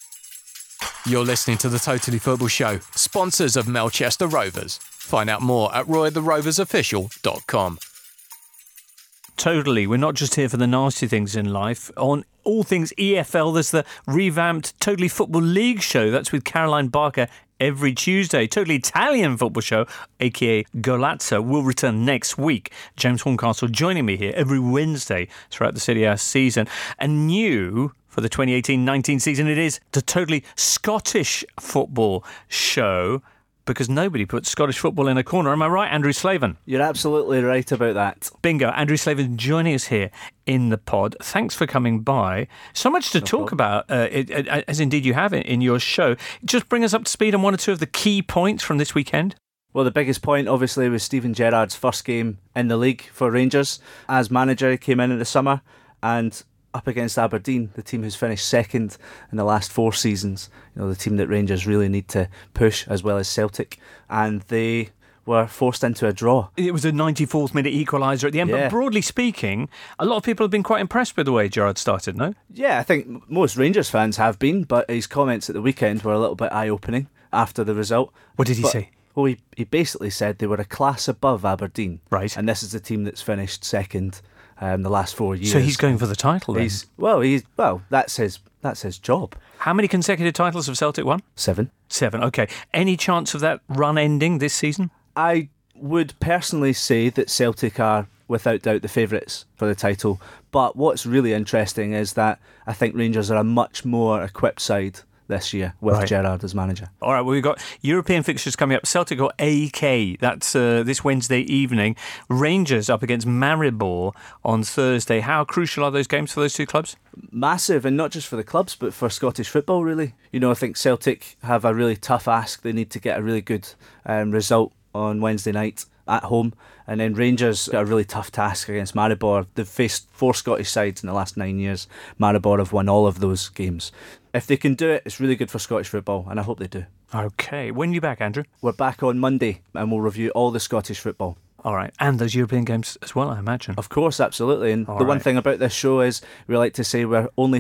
You're listening to the Totally Football Show, sponsors of Melchester Rovers. Find out more at roytheroversofficial.com. Totally. We're not just here for the nasty things in life. On all things EFL, there's the revamped Totally Football League show. That's with Caroline Barker every Tuesday. Totally Italian Football Show, a.k.a. Golazza, will return next week. James Horncastle joining me here every Wednesday throughout the Serie A season. And new for the 2018-19 season, it is the Totally Scottish Football Show, because nobody puts Scottish football in a corner. Am I right, Andrew Slavin? You're absolutely right about that. Bingo. Andrew Slavin joining us here in the pod. Thanks for coming by. So much to talk about, as indeed you have in your show. Just bring us up to speed on 1 or 2 of the key points from this weekend. Well, the biggest point, obviously, was Steven Gerrard's first game in the league for Rangers. As manager, he came in the summer and up against Aberdeen, the team who's finished second in the last 4 seasons. The team that Rangers really need to push, as well as Celtic. And they were forced into a draw. It was a 94th minute equaliser at the end, Yeah. but broadly speaking, a lot of people have been quite impressed with the way Gerrard started, no? Yeah, I think most Rangers fans have been, but his comments at the weekend were a little bit eye-opening after the result. What did he say? Well, he basically said they were a class above Aberdeen. Right. And this is the team that's finished second the last 4 years. So he's going for the title then? That's his job. How many consecutive titles have Celtic won? 7. 7, okay. Any chance of that run ending this season? I would personally say that Celtic are, without doubt, the favourites for the title. But what's really interesting is that I think Rangers are a much more equipped side this year with Right. Gerrard as manager. All right, well, we've got European fixtures coming up. Celtic got AK. That's this Wednesday evening. Rangers up against Maribor on Thursday. How crucial are those games for those two clubs? Massive, and not just for the clubs, but for Scottish football, really. You know, I think Celtic have a really tough ask. They need to get a really good result on Wednesday night at home. And then Rangers got a really tough task against Maribor. They've faced 4 Scottish sides in the last 9 years. Maribor have won all of those games. If they can do it, it's really good for Scottish football, and I hope they do. Okay. When are you back, Andrew? We're back on Monday, and we'll review all the Scottish football. All right. And those European games as well, I imagine. Of course, absolutely. And All the one right. thing about this show is we like to say we're only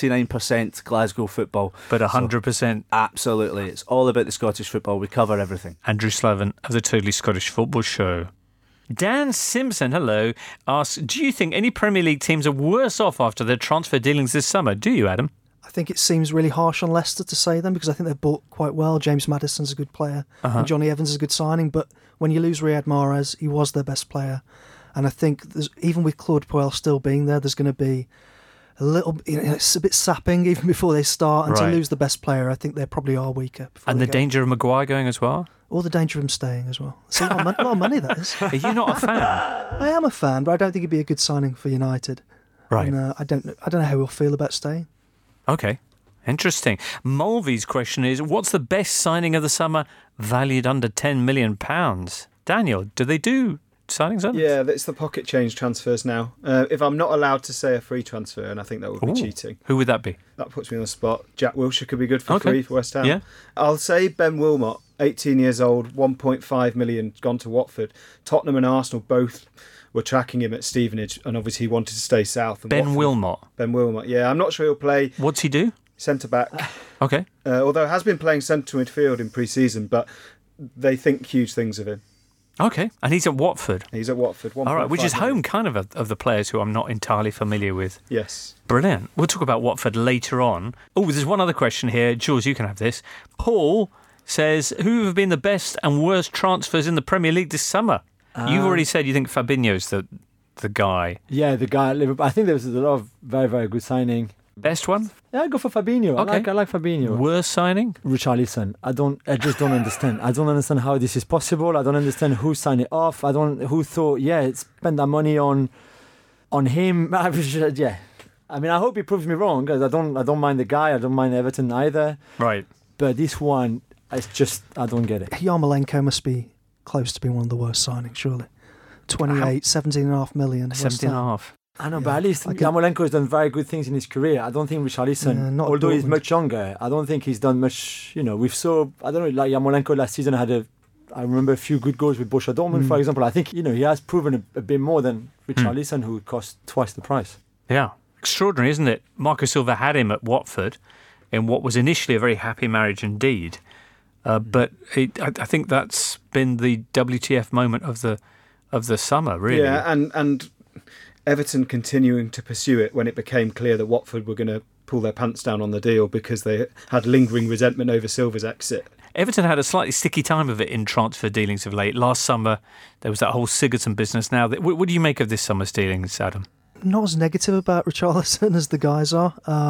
49% Glasgow football. But 100%. Absolutely. It's all about the Scottish football. We cover everything. Andrew Slavin of the Totally Scottish Football Show. Dan Simpson, hello, asks, do you think any Premier League teams are worse off after their transfer dealings this summer? Do you, Adam? I think it seems really harsh on Leicester to say them because I think they've bought quite well. James Maddison's a good player and Johnny Evans is a good signing, but when you lose Riyad Mahrez, he was their best player. And I think even with Claude Puel still being there, there's going to be a little, it's a bit sapping even before they start. And Right. to lose the best player, I think they probably are weaker. And the danger of Maguire going as well? Or the danger of him staying as well. It's a lot of money, that is. Are you not a fan? I am a fan, but I don't think it'd be a good signing for United. Right. And I don't know how he'll feel about staying. Okay. Interesting. Mulvey's question is, what's the best signing of the summer valued under £10 million? Daniel, do they do signings under? Yeah, it's the pocket change transfers now. If I'm not allowed to say a free transfer, and I think that would be Ooh. cheating. Who would that be? That puts me on the spot. Jack Wilshere could be good for Okay. free for West Ham. Yeah. I'll say Ben Wilmot, 18 years old, 1.5 million, gone to Watford. Tottenham and Arsenal both were tracking him at Stevenage, and obviously he wanted to stay south. And Ben Watford- Wilmot. Ben Wilmot, yeah. I'm not sure he'll play What's he do? centre-back, Okay. although has been playing centre midfield in pre-season, but they think huge things of him. Okay. And he's at Watford. He's at Watford. All right, which is 1.5 million. home kind of the players who I'm not entirely familiar with. Yes. Brilliant. We'll talk about Watford later on. Oh, there's one other question here. Jules, you can have this. Paul says, who have been the best and worst transfers in the Premier League this summer? You've already said you think Fabinho's the guy. Yeah, the guy at Liverpool. I think there was a lot of very, very good signing. Best one? Yeah, I go for Fabinho. Okay. I like Fabinho. Worst signing? Richarlison. I just don't understand. I don't understand how this is possible. I don't understand who signed it off. Who thought, spend that money on him. Yeah. I mean, I hope he proves me wrong, because I don't mind the guy. I don't mind Everton either. Right. But this one, it's just, I don't get it. Yarmolenko must be close to being one of the worst signings, surely. 17.5 million. West 17 and a Ham. half. I know, but at least Yarmolenko has done very good things in his career. I don't think Richarlison, not although he's Dortmund. much younger, I don't think he's done much. I don't know, like Yarmolenko last season I remember a few good goals with Borussia Dortmund, for example. I think, he has proven a bit more than Richarlison, who cost twice the price. Yeah. Extraordinary, isn't it? Marco Silva had him at Watford in what was initially a very happy marriage indeed. But I think that's been the WTF moment of the summer, really. Yeah, and Everton continuing to pursue it when it became clear that Watford were going to pull their pants down on the deal because they had lingering resentment over Silva's exit. Everton had a slightly sticky time of it in transfer dealings of late. Last summer, there was that whole Sigurdsson business. Now, what do you make of this summer's dealings, Adam? Not as negative about Richarlison as the guys are.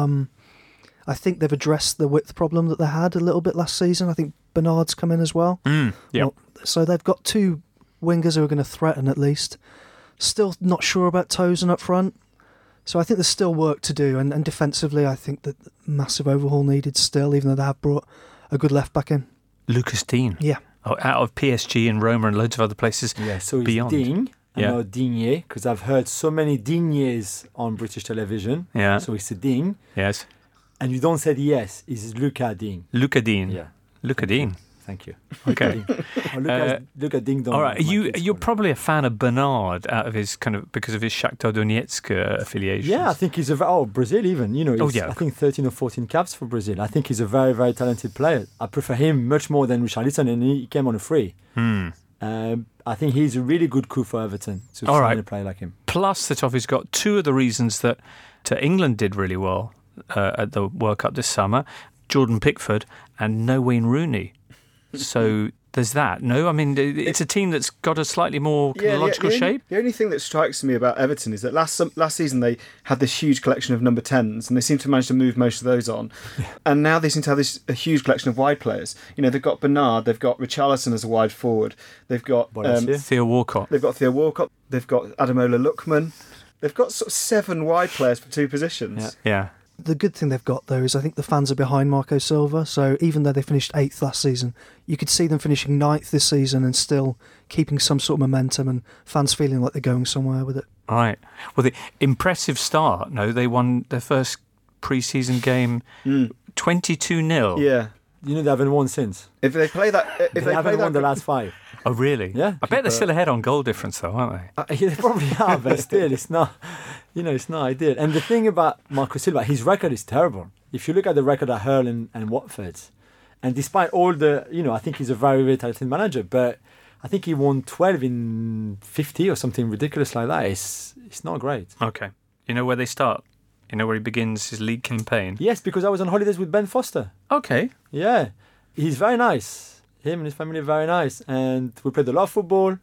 I think they've addressed the width problem that they had a little bit last season. I think Bernard's come in as well. Yeah. Well, so they've got two wingers who are going to threaten at least. Still not sure about Tozen up front. So I think there's still work to do. And defensively, I think that massive overhaul needed still, even though they have brought a good left-back in. Lucas Digne. Yeah. Out of PSG and Roma and loads of other places Yeah, so it's beyond. Digne and Yeah. not Digne, because I've heard so many Dignes on British television. Yeah. So it's a Digne. Yes. And you don't say yes, it's Luca Digne. Luca Digne. Yeah. Luca Digne. Thank you. Okay. Look at Ding Dong. All right. my kids You're call it. probably a fan of Bernard out of his because of his Shakhtar Donetsk affiliation. Yeah, I think he's Brazil even. yeah. I think 13 or 14 caps for Brazil. I think he's a very, very talented player. I prefer him much more than Richarlison, and he came on a free. I think he's a really good coup for Everton to All sign right. a player like him. Plus, the Toffee's got two of the reasons that England did really well at the World Cup this summer: Jordan Pickford and no Wayne Rooney. So there's that. No, I mean it's a team that's got a slightly more logical shape. The only thing that strikes me about Everton is that last season they had this huge collection of number 10s, and they seem to manage to move most of those on. And now they seem to have a huge collection of wide players. They've got Bernard, they've got Richarlison as a wide forward, they've got Theo Walcott. they've got Theo Walcott, they've got Ademola Lookman. They've got sort of 7 wide players for 2 positions. Yeah. The good thing they've got, though, is I think the fans are behind Marco Silva. So even though they finished 8th last season, you could see them finishing 9th this season and still keeping some sort of momentum and fans feeling like they're going somewhere with it. All right. Well, the impressive start. No, they won their first pre-season game 22-0. Yeah. They haven't won since. If they play that, They haven't won the last 5. Oh, really? Yeah. I bet they're still ahead on goal difference, though, aren't they? They probably are, but still, it's not. It's not ideal. And the thing about Marco Silva, his record is terrible. If you look at the record at Hull and Watford, and despite all the, I think he's a very, very talented manager, but I think he won 12 in 50 or something ridiculous like that. It's not great. Okay. You know where they start? You know where he begins his league campaign? Yes, because I was on holidays with Ben Foster. Okay. Yeah, he's very nice. Him and his family are very nice, and we played a lot of football.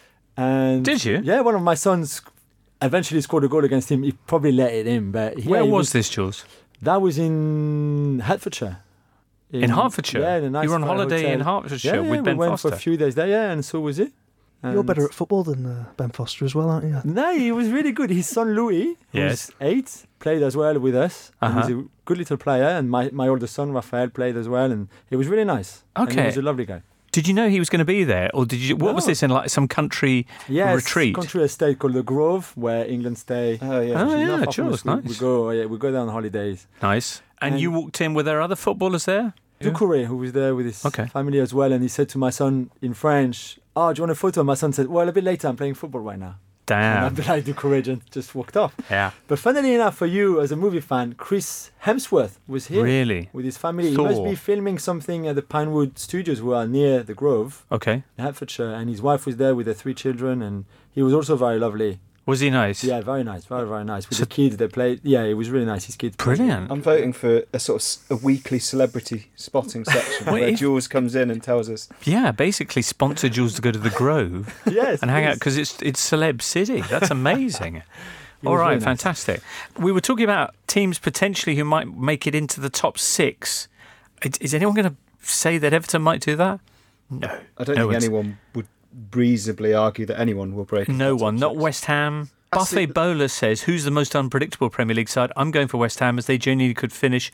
And Did you? Yeah, one of my sons eventually scored a goal against him. He probably let it in, but Where was this, Jules? That was in Hertfordshire. In Hertfordshire? Yeah, in a nice You were on quiet holiday hotel. in Hertfordshire Yeah, with Ben we went Foster? for a few days there, yeah, and so was it. You're better at football than Ben Foster as well, aren't you? No, he was really good. His son Louis, Yes. who's 8, played as well with us. And he's a good little player, and my older son Raphael played as well, and he was really nice. And Okay. he was a lovely guy. Did you know he was going to be there, or did you? What was No. this in, like some country Yes, retreat? country estate called the Grove, where England stay. Oh, yeah. Oh, Which is yeah, not far from Jules, us. We nice. go down on holidays. Nice. And you walked in. Were there other footballers there? Doucouré, who was there with his Okay. family as well, and he said to my son in French, "Oh, do you want a photo?" And my son said, "Well, a bit later. I'm playing football right now." And I'd Damn. be like, Doucouré just walked off. Yeah. But funnily enough, for you as a movie fan, Chris Hemsworth was here Really? with his family. Thor. He must be filming something at the Pinewood Studios, who are near the Grove, Okay. in Hertfordshire, and his wife was there with their 3 children, and he was also very lovely. Was he nice? Yeah, very nice, very, very nice. With the kids, they played. Yeah, it was really nice. His kids. Brilliant. I'm voting for a sort of a weekly celebrity spotting section Wait, where if- Jules comes in and tells us. Yeah, basically sponsor Jules to go to the Grove Yes, and hang out please. because it's Celeb City. That's amazing. It All was right, really nice. fantastic. We were talking about teams potentially who might make it into the top 6. Is anyone going to say that Everton might do that? No. I don't No think one's- anyone would reasonably argue that anyone will break. No into the one, top not 6. West Ham. I Buffet see- Bowler says, who's the most unpredictable Premier League side? I'm going for West Ham as they genuinely could finish,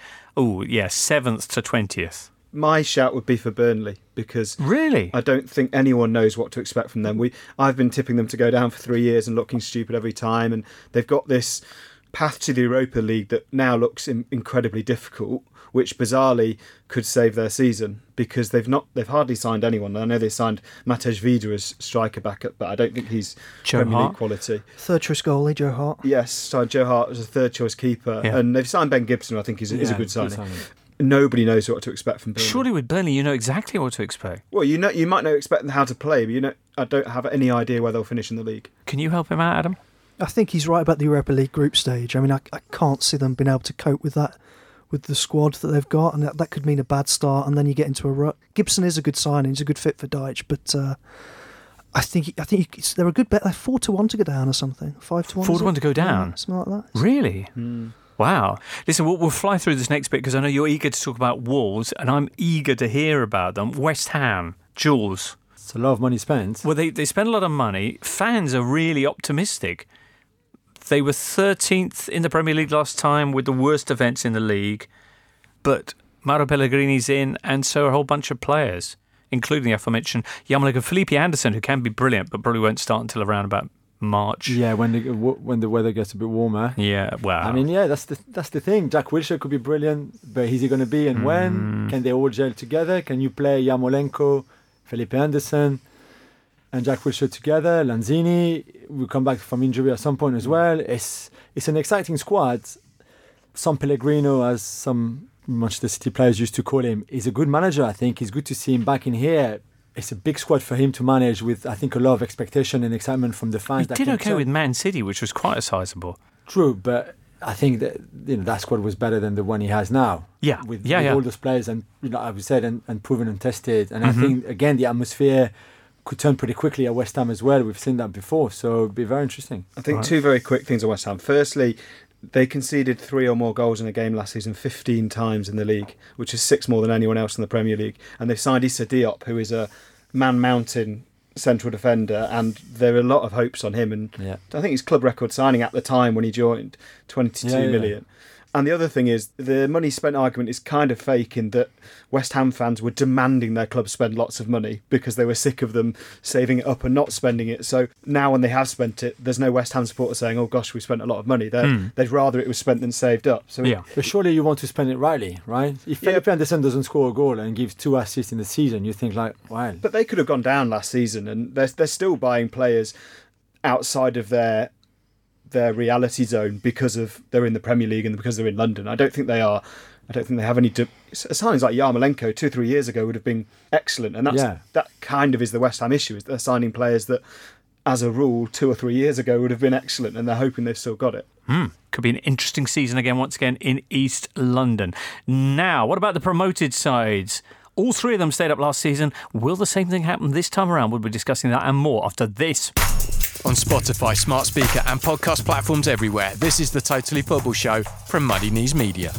7th to 20th. My shout would be for Burnley because Really? I don't think anyone knows what to expect from them. I've been tipping them to go down for 3 years and looking stupid every time, and they've got this path to the Europa League that now looks incredibly difficult, which bizarrely could save their season because they've hardly signed anyone. I know they signed Matej Vida as striker backup, but I don't think he's Joe Premier Hart? League quality. Third choice goalie, Joe Hart. Yes, signed Joe Hart as a third choice keeper, Yeah. and they've signed Ben Gibson, who I think is a Yeah, good signing. Nobody knows what to expect from Burnley. Surely with Burnley, you know exactly what to expect. Well, you might know expect how to play, but I don't have any idea where they'll finish in the league. Can you help him out, Adam? I think he's right about the Europa League group stage. I mean, I can't see them being able to cope with that, with the squad that they've got, and that could mean a bad start, and then you get into a rut. Gibson is a good signing; he's a good fit for Dyche, but I think they're a good bet. They're 4-1 to go down or something, 5-1. 4-1 to go down? Yeah, something like that. Really? Wow. Listen, we'll fly through this next bit because I know you're eager to talk about Wolves, and I'm eager to hear about them. West Ham, Jules. It's a lot of money spent. Well, they spend a lot of money. Fans are really optimistic. They were 13th in the Premier League last time with the worst events in the league. But Mauro Pellegrini's in, and so are a whole bunch of players, including the aforementioned Yarmolenko, Felipe Anderson, who can be brilliant, but probably won't start until around about March. Yeah, when the weather gets a bit warmer. Yeah, well. I mean, yeah, that's the thing. Jack Wilshere could be brilliant, but is he going to be, and when? Can they all gel together? Can you play Yarmolenko, Felipe Anderson, and Jack Wilshere together? Lanzini will come back from injury at some point as well. It's an exciting squad. Some Pellegrino, as some Manchester City players used to call him, is a good manager. I think it's good to see him back in here. It's a big squad for him to manage with, I think, a lot of expectation and excitement from the fans. He did okay with Man City, which was quite a sizable. True, but I think that that squad was better than the one he has now. Yeah, with all those players, and as we said, and proven and tested. And I think again the atmosphere could turn pretty quickly at West Ham as well. We've seen that before, so it'd be very interesting. I think two very quick things on West Ham. Firstly, they conceded 3 or more goals in a game last season 15 times in the league, which is 6 more than anyone else in the Premier League. And they've signed Issa Diop, who is a man-mountain central defender, and there are a lot of hopes on him. And I think his club record signing at the time when he joined, 22 million. And the other thing is, the money spent argument is kind of fake in that West Ham fans were demanding their club spend lots of money because they were sick of them saving it up and not spending it. So now when they have spent it, there's no West Ham supporter saying, oh gosh, we spent a lot of money. They'd rather it was spent than saved up. So but surely you want to spend it rightly, right? If Felipe Anderson doesn't score a goal and gives 2 assists in the season, you think like, wow. But they could have gone down last season, and they're still buying players outside of their reality zone because of they're in the Premier League and because they're in London. I don't think they are. I don't think they have any. Signings like Yarmolenko 2-3 years ago would have been excellent, and that kind of is the West Ham issue. Is they're signing players that, as a rule, 2 or 3 years ago would have been excellent, and they're hoping they've still got it. Could be an interesting season again, once again in East London. Now, what about the promoted sides? All 3 of them stayed up last season. Will the same thing happen this time around? We'll be discussing that and more after this. On Spotify, smart speaker and podcast platforms everywhere, this is the Totally Football Show from Muddy Knees Media.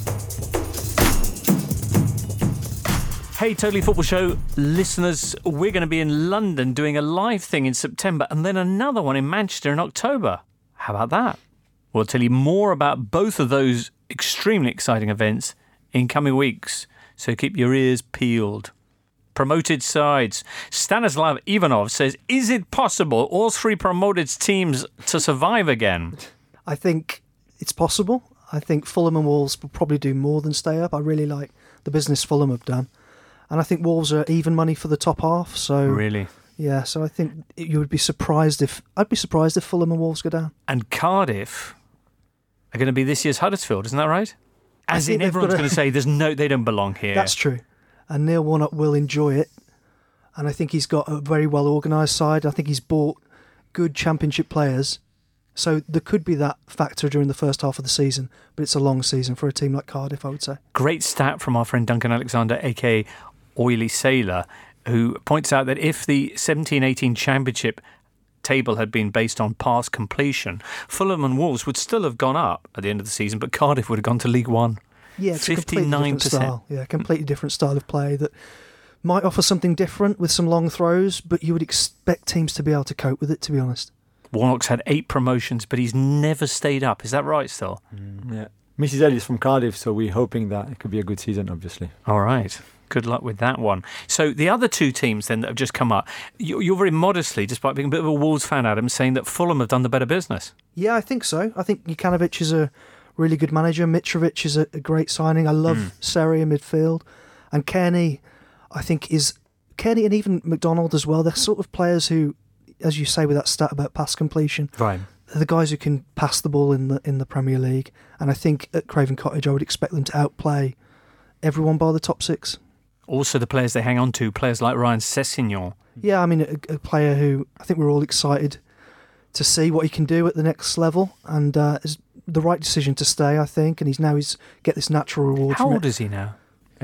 Hey, Totally Football Show listeners, we're going to be in London doing a live thing in September and then another one in Manchester in October. How about that? We'll tell you more about both of those extremely exciting events in coming weeks, so keep your ears peeled. Promoted sides. Stanislav Ivanov says, is it possible all 3 promoted teams to survive again? I think it's possible. I think Fulham and Wolves will probably do more than stay up. I really like the business Fulham have done. And I think Wolves are even money for the top half. So really? Yeah, so I think you would be surprised if Fulham and Wolves go down. And Cardiff are going to be this year's Huddersfield, isn't that right? As in everyone's going to say they don't belong here. That's true. And Neil Warnock will enjoy it. And I think he's got a very well organised side. I think he's bought good championship players. So there could be that factor during the first half of the season. But it's a long season for a team like Cardiff, I would say. Great stat from our friend Duncan Alexander, a.k.a. Oily Sailor, who points out that if the 17-18 championship table had been based on pass completion, Fulham and Wolves would still have gone up at the end of the season, but Cardiff would have gone to League One. Yeah, it's 59%. A completely different style. Yeah, completely different style of play that might offer something different with some long throws, but you would expect teams to be able to cope with it, to be honest. Warnock's had 8 promotions, but he's never stayed up. Is that right still? Yeah. Mrs. Elliott's from Cardiff, so we're hoping that it could be a good season, obviously. All right. Good luck with that one. So the other 2 teams then that have just come up, you're very modestly, despite being a bit of a Wolves fan, Adam, saying that Fulham have done the better business. Yeah, I think so. I think Jukanovic is a really good manager. Mitrovic is a great signing. I love Seri in midfield. And Kearney, I think, is... Kearney and even McDonald as well. They're sort of players who, as you say with that stat about pass completion, right, they're the guys who can pass the ball in the Premier League. And I think at Craven Cottage, I would expect them to outplay everyone by the top 6. Also the players they hang on to, players like Ryan Sessegnon. Yeah, I mean, a player who I think we're all excited to see what he can do at the next level. And it's the right decision to stay, I think. And he's get this natural reward How from old it. is he now?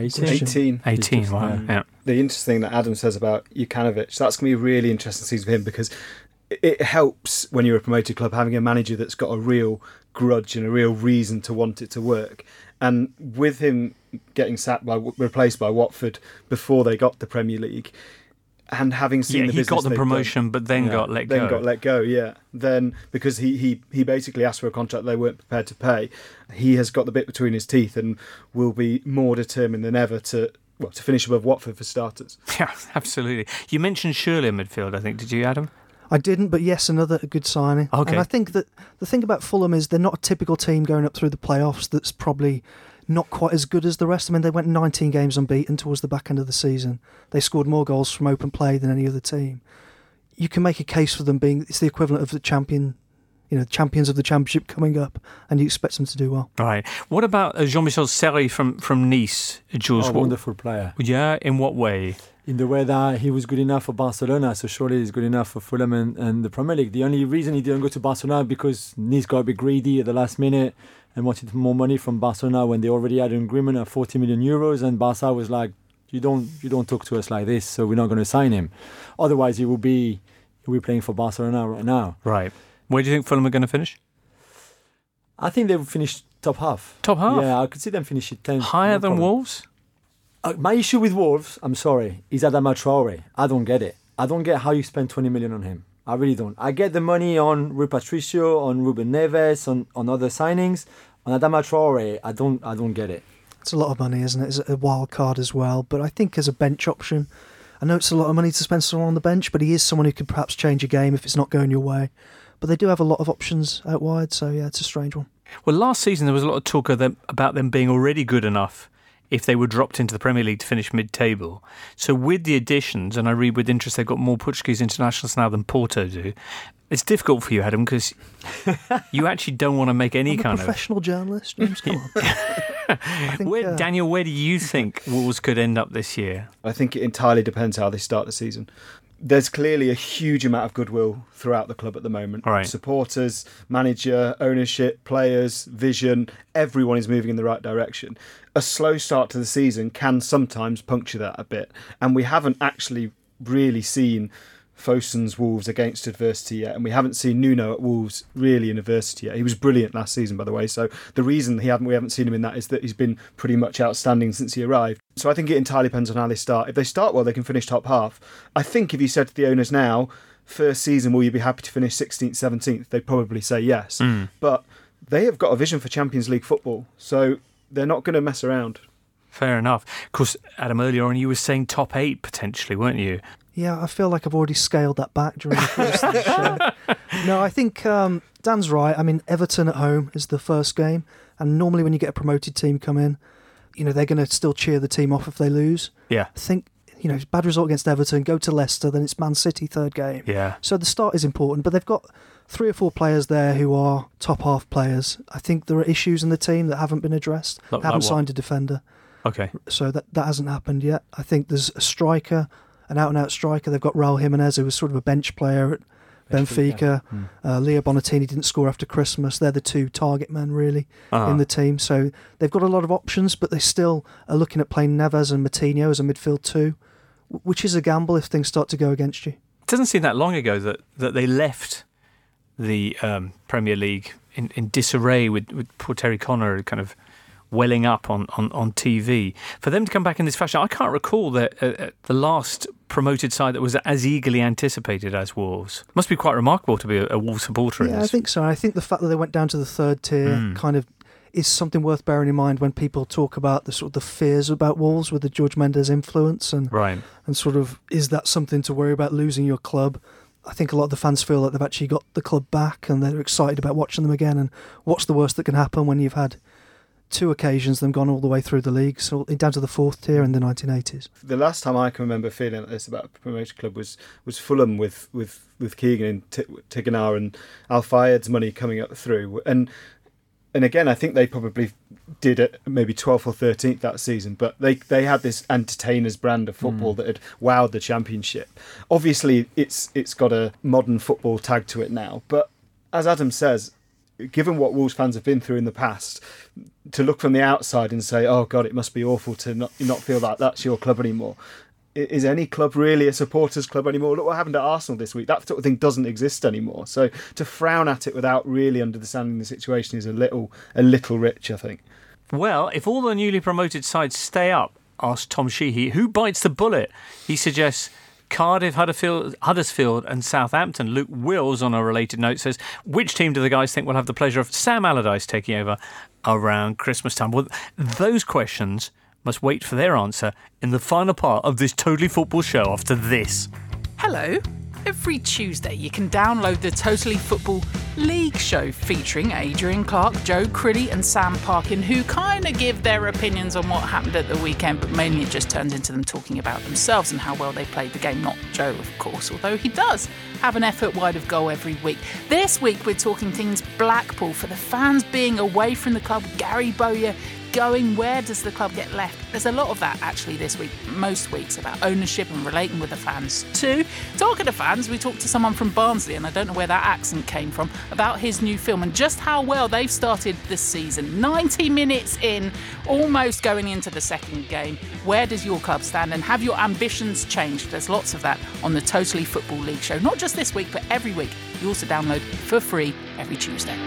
18. 18, wow. Yeah. The interesting thing that Adam says about Jukanovic, that's going to be a really interesting season for him, because it helps when you're a promoted club having a manager that's got a real grudge and a real reason to want it to work. And with him getting replaced by Watford before they got the Premier League, and having seen the business he got the promotion, but then got let go. Then got let go, yeah. Then because he basically asked for a contract they weren't prepared to pay, he has got the bit between his teeth and will be more determined than ever to finish above Watford for starters. Yeah, absolutely. You mentioned Shirley in midfield, I think. Did you, Adam? I didn't, but yes, another good signing. Okay. And I think that the thing about Fulham is they're not a typical team going up through the playoffs that's probably not quite as good as the rest. I mean, they went 19 games unbeaten towards the back end of the season. They scored more goals from open play than any other team. You can make a case for them being, it's the equivalent of the champions of the championship coming up, and you expect them to do well. Right. What about Jean-Michel Seri from Nice, Jules? Wonderful player. Yeah, in what way? In the way that he was good enough for Barcelona, so surely he's good enough for Fulham and the Premier League. The only reason he didn't go to Barcelona because Nice got a bit greedy at the last minute and wanted more money from Barcelona when they already had an agreement of 40 million euros, and Barca was like, you don't talk to us like this, so we're not going to sign him. Otherwise, he will be playing for Barcelona right now. Right. Where do you think Fulham are going to finish? I think they will finish top half. Top half? Yeah, I could see them finish it 10th. Higher than Wolves? My issue with Wolves, I'm sorry, is Adama Traore. I don't get it. I don't get how you spend 20 million on him. I really don't. I get the money on Rui Patricio, on Ruben Neves, on other signings. On Adama Traore, I don't get it. It's a lot of money, isn't it? It's a wild card as well. But I think as a bench option, I know it's a lot of money to spend someone on the bench, but he is someone who could perhaps change a game if it's not going your way. But they do have a lot of options out wide, so yeah, it's a strange one. Well, last season there was a lot of talk about them being already good enough if they were dropped into the Premier League to finish mid-table. So with the additions, and I read with interest they've got more Portuguese internationals now than Porto do, it's difficult for you, Adam, because you actually don't want to make any I'm a professional journalist, James, come on. Daniel, where do you think Wolves could end up this year? I think it entirely depends how they start the season. There's clearly a huge amount of goodwill throughout the club at the moment. Right. Supporters, manager, ownership, players, vision, everyone is moving in the right direction. A slow start to the season can sometimes puncture that a bit. And we haven't actually really seen Fosun's Wolves against adversity yet, and we haven't seen Nuno at Wolves really in adversity yet. He was brilliant last season, by the way, so the reason we haven't seen him in that is that he's been pretty much outstanding since he arrived. So I think it entirely depends on how they start. If they start well, they can finish top half. I think if you said to the owners now, first season, will you be happy to finish 16th, 17th? They'd probably say yes. But they have got a vision for Champions League football, so they're not going to mess around. Fair enough. Of course, Adam, earlier on you were saying top 8 potentially, weren't you? Yeah, I feel like I've already scaled that back during the course of the show. No, I think Dan's right. I mean, Everton at home is the first game, and normally when you get a promoted team come in, they're going to still cheer the team off if they lose. Yeah. I think, bad result against Everton, go to Leicester, then it's Man City third game. Yeah. So the start is important, but they've got 3 or 4 players there who are top half players. I think there are issues in the team that haven't been addressed. Haven't signed a defender. Okay. So that hasn't happened yet. I think there's a striker, an out-and-out striker. They've got Raul Jimenez, who was sort of a bench player at Benfica. Leo Bonatini didn't score after Christmas. They're the 2 target men, really, in the team. So they've got a lot of options, but they still are looking at playing Neves and Moutinho as a midfield 2, which is a gamble if things start to go against you. It doesn't seem that long ago that they left the Premier League in disarray with poor Terry Connor kind of welling up on TV. For them to come back in this fashion, I can't recall the last promoted side that was as eagerly anticipated as Wolves. Must be quite remarkable to be a Wolves supporter in this. Yeah, I think so. I think the fact that they went down to the 3rd tier kind of is something worth bearing in mind when people talk about the sort of the fears about Wolves with the George Mendes influence and sort of, is that something to worry about, losing your club? I think a lot of the fans feel like they've actually got the club back and they're excited about watching them again. And what's the worst that can happen when you've had 2 occasions them gone all the way through the league, so down to the 4th tier in the 1980s. The last time I can remember feeling like this about a promoted club was Fulham with Keegan and Tigana and Al Fayed's money coming up through. And again, I think they probably did it maybe 12th or 13th that season, but they had this entertainers brand of football that had wowed the Championship. Obviously, it's got a modern football tag to it now, but as Adam says, given what Wolves fans have been through in the past, to look from the outside and say, oh God, it must be awful to not feel like that's your club anymore. Is any club really a supporters club anymore? Look what happened at Arsenal this week. That sort of thing doesn't exist anymore. So to frown at it without really understanding the situation is a little rich, I think. Well, if all the newly promoted sides stay up, asked Tom Sheehy, who bites the bullet? He suggests Cardiff, Huddersfield and Southampton. Luke Wills, on a related note, says, which team do the guys think will have the pleasure of Sam Allardyce taking over around Christmas time? Well, those questions must wait for their answer in the final part of this Totally Football show after this. Hello. Every Tuesday you can download the Totally Football League show featuring Adrian Clark, Joe Crilly and Sam Parkin, who kind of give their opinions on what happened at the weekend, but mainly it just turns into them talking about themselves and how well they played the game. Not Joe, of course, although he does have an effort wide of goal every week. This week we're talking things Blackpool, for the fans being away from the club, Gary Bowyer going, where does the club get left? There's a lot of that actually this week, most weeks, about ownership and relating with the fans too. Talking to fans, we talked to someone from Barnsley, and I don't know where that accent came from, about his new film and just how well they've started this season. 90 minutes in, almost going into the second game. Where does your club stand, and have your ambitions changed? There's lots of that on the Totally Football League show, not just this week but every week. You also download for free every Tuesday.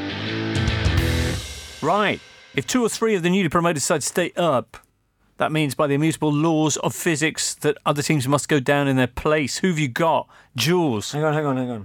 Right. If 2 or 3 of the newly promoted sides stay up, that means by the immutable laws of physics that other teams must go down in their place. Who have you got? Jules? Hang on.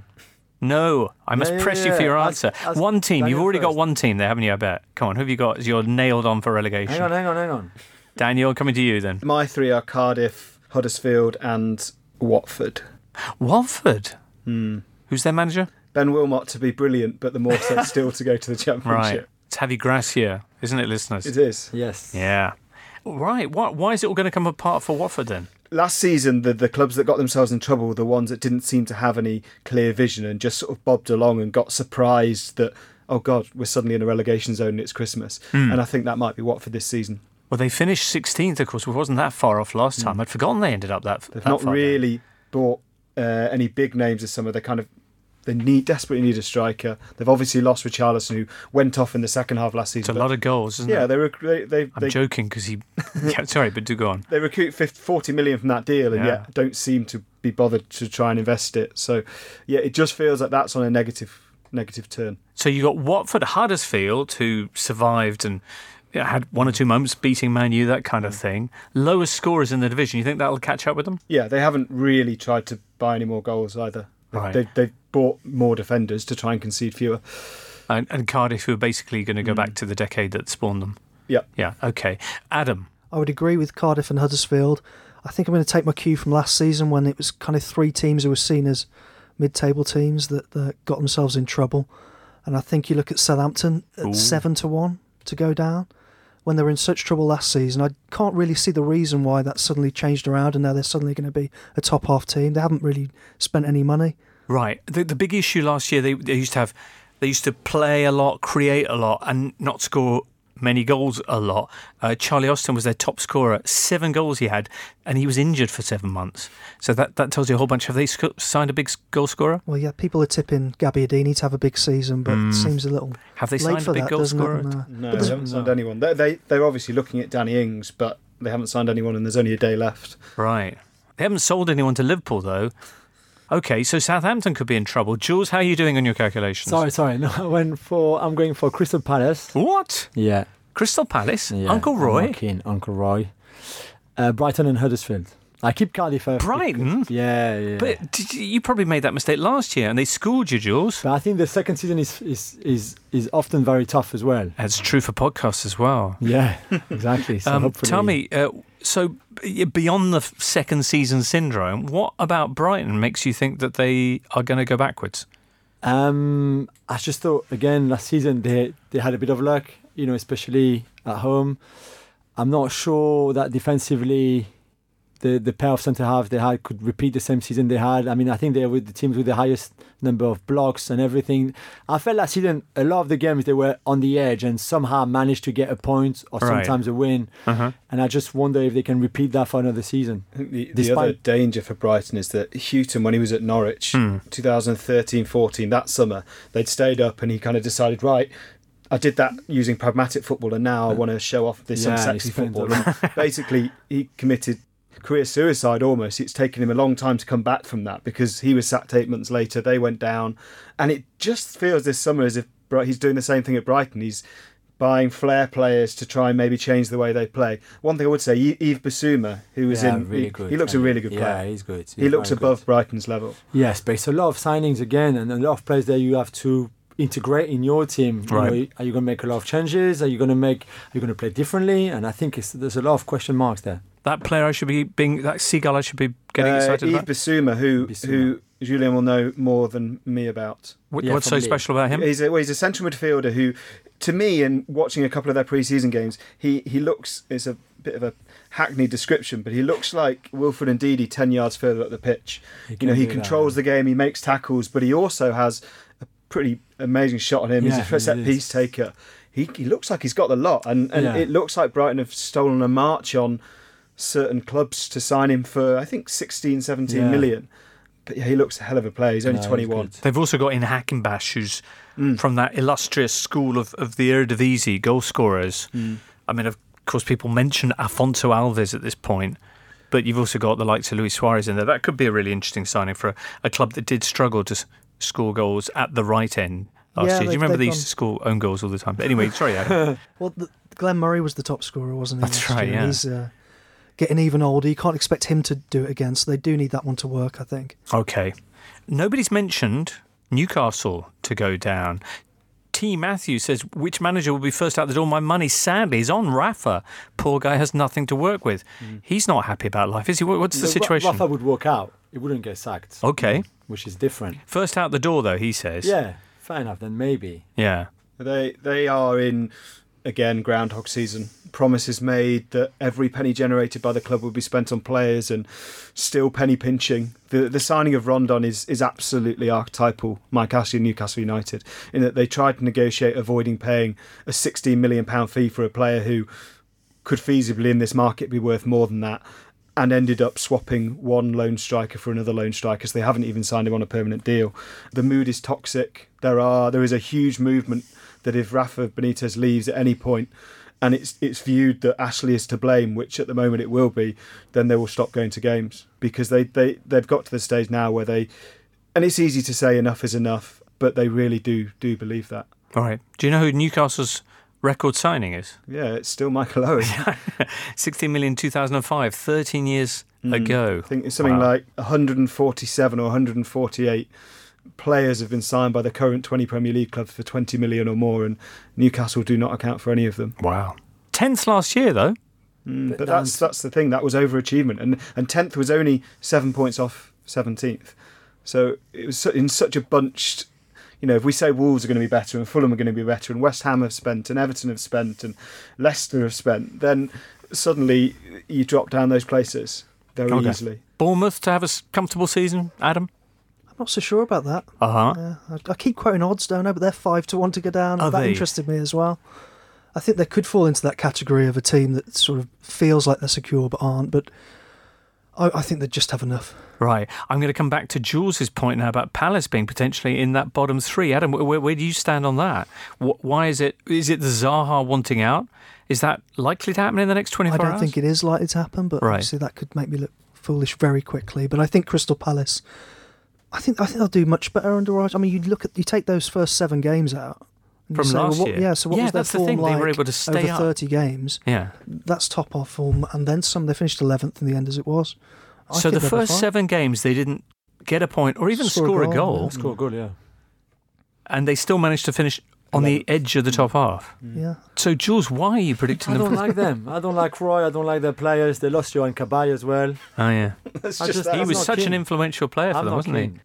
No, I must press you for your answer. One team. You've already got one team there, haven't you, I bet? Come on, who have you got as you're nailed on for relegation? Hang on. Daniel, coming to you then. My 3 are Cardiff, Huddersfield and Watford. Watford? Who's their manager? Ben Wilmot to be brilliant, but the more so still to go to the Championship. Right. It's Javi Gracia, isn't it, listeners? It is. Yes. Yeah. Right. Why is it all going to come apart for Watford then? Last season, the clubs that got themselves in trouble were the ones that didn't seem to have any clear vision and just sort of bobbed along and got surprised that, oh God, we're suddenly in a relegation zone and it's Christmas. And I think that might be Watford this season. Well, they finished 16th, of course. We wasn't that far off last time. I'd forgotten they ended up that They've that not far really bought any big names this summer. They desperately need a striker. They've obviously lost Richarlison, who went off in the second half last season. It's a lot of goals, isn't it? Yeah, I'm joking because he... Yeah, sorry, but do go on. They recruit 40 million from that deal and yet don't seem to be bothered to try and invest it. So, yeah, it just feels like that's on a negative turn. So you got Watford, Huddersfield, who survived and had 1 or 2 moments beating Man U, that kind of thing. Lowest scorers in the division. You think that'll catch up with them? Yeah, they haven't really tried to buy any more goals either. Right. They've bought more defenders to try and concede fewer. And Cardiff, who are basically going to go back to the decade that spawned them. Yep. Yeah, okay. Adam? I would agree with Cardiff and Huddersfield. I think I'm going to take my cue from last season when it was kind of 3 teams who were seen as mid-table teams that got themselves in trouble. And I think you look at Southampton at 7-1 to go down. When they were in such trouble last season, I can't really see the reason why that suddenly changed around and now they're suddenly going to be a top half team. They haven't really spent any money. Right. The big issue last year, they used to play a lot, create a lot, and not score many goals a lot. Charlie Austin was their top scorer. 7 goals he had, and he was injured for 7 months. So that tells you a whole bunch. Have they signed a big goal scorer? Well, yeah, people are tipping Gabbiadini to have a big season, but it seems a little Have they late signed for a big that, goal doesn't scorer? it? No, they haven't signed anyone. They're obviously looking at Danny Ings, but they haven't signed anyone and there's only a day left. Right. They haven't sold anyone to Liverpool, though. Okay, so Southampton could be in trouble. Jules, how are you doing on your calculations? Sorry. No, I'm going for Crystal Palace. What? Yeah. Crystal Palace? Yeah, Uncle Roy? Uncle Roy. Brighton and Huddersfield. I keep Cardiff first. Brighton? Yeah. But you probably made that mistake last year and they schooled you, Jules. But I think the second season is often very tough as well. That's true for podcasts as well. Yeah, exactly. So hopefully... Tell me, so beyond the second season syndrome, what about Brighton makes you think that they are going to go backwards? I just thought, again, last season they had a bit of luck, especially at home. I'm not sure that defensively the pair of centre-halves they had could repeat the same season they had. I mean, I think they were the teams with the highest number of blocks and everything. I felt last season a lot of the games they were on the edge and somehow managed to get a point or sometimes a win. And I just wonder if they can repeat that for another season. I think the other danger for Brighton is that Houghton, when he was at Norwich, 2013-14, that summer, they'd stayed up and he kind of decided, right, I did that using pragmatic football and now I want to show off this unsexy football. And basically, he committed career suicide almost. It's taken him a long time to come back from that because he was sacked 8 months later, they went down, and it just feels this summer as if he's doing the same thing at Brighton. He's buying flair players to try and maybe change the way they play. One thing I would say, Yves Bissouma, who was really good. He looks a really good player. Yeah, he's good. He looks above Brighton's level. Yes, but it's a lot of signings again and a lot of players that you have to integrate in your team. Right. Are you going to make a lot of changes? Are you going to play differently? And I think there's a lot of question marks there. That player that seagull I should be getting excited about? Yves Bissouma, who Julian will know more than me about. What's so special about him? He's a central midfielder who, to me, in watching a couple of their pre-season games, he looks, it's a bit of a hackneyed description, but he looks like Wilfred Ndidi 10 yards further up the pitch. He controls the game, he makes tackles, but he also has a pretty amazing shot on him. He's a set-piece taker. He looks like he's got the lot, and it looks like Brighton have stolen a march on certain clubs to sign him for, I think, 16, 17 million. But he looks a hell of a player. He's only 21. They've also got in Hackenbash, who's from that illustrious school of the Eredivisie goal scorers. I mean, of course, people mention Afonso Alves at this point, but you've also got the likes of Luis Suarez in there. That could be a really interesting signing for a club that did struggle to score goals at the right end last year. Do you remember they used to score own goals all the time? But anyway, sorry, Adam. Well, Glenn Murray was the top scorer, wasn't he? That's right, yeah. He's getting even older. You can't expect him to do it again, so they do need that one to work, I think. Okay. Nobody's mentioned Newcastle to go down. T. Matthews says, which manager will be first out the door? My money, sadly, is on Rafa. Poor guy has nothing to work with. He's not happy about life, is he? What's the situation? Rafa would walk out. He wouldn't get sacked. Okay. Which is different. First out the door, though, he says. Yeah, fair enough, then maybe. Yeah. They are in, again, groundhog season. Promises made that every penny generated by the club would be spent on players, and still penny pinching. The signing of Rondon is absolutely archetypal Mike Ashley and Newcastle United, in that they tried to negotiate avoiding paying a £16 million fee for a player who could feasibly in this market be worth more than that, and ended up swapping one lone striker for another lone striker, so they haven't even signed him on a permanent deal. The mood is toxic. There is a huge movement that if Rafa Benitez leaves at any point, and it's viewed that Ashley is to blame, which at the moment it will be, then they will stop going to games, because they've got to the stage now where they, and it's easy to say enough is enough, but they really do believe that. All right. Do you know who Newcastle's record signing is? Yeah, it's still Michael Owen. 16 million 2005, 13 years ago. I think it's something like 147 or 148 players have been signed by the current 20 Premier League clubs for 20 million or more, and Newcastle do not account for any of them. Wow. 10th last year, though. But that's the thing. That was overachievement, and 10th was only 7 points off 17th. So it was in such a bunched. You know, if we say Wolves are going to be better and Fulham are going to be better and West Ham have spent and Everton have spent and Leicester have spent, then suddenly you drop down those places very easily. Bournemouth to have a comfortable season, Adam? I'm not so sure about that. I keep quoting odds, don't I? But they're 5-1 to go down. That interested me as well. I think they could fall into that category of a team that sort of feels like they're secure but aren't. But I think they just have enough. Right. I'm going to come back to Jules' point now about Palace being potentially in that bottom three. Adam, where do you stand on that? Why is it? Is it the Zaha wanting out? Is that likely to happen in the next 24 hours? I don't think it is likely to happen, but obviously that could make me look foolish very quickly. But I think Crystal Palace, I think they'll do much better under Raj. I mean, you take those first 7 games out. From last year? Yeah, so what was their form like? They were able to stay over 30 games. Yeah. That's top off form, and then some. They finished 11th in the end as it was. So the first 7 games, they didn't get a point or even score a goal. Score a goal, yeah. And they still managed to finish on the edge of the top half. Yeah. So, Jules, why are you predicting them? I don't like them. I don't like Roy. I don't like their players. They lost Johan Cabaye as well. Oh, yeah. He was such an influential player for them, wasn't he?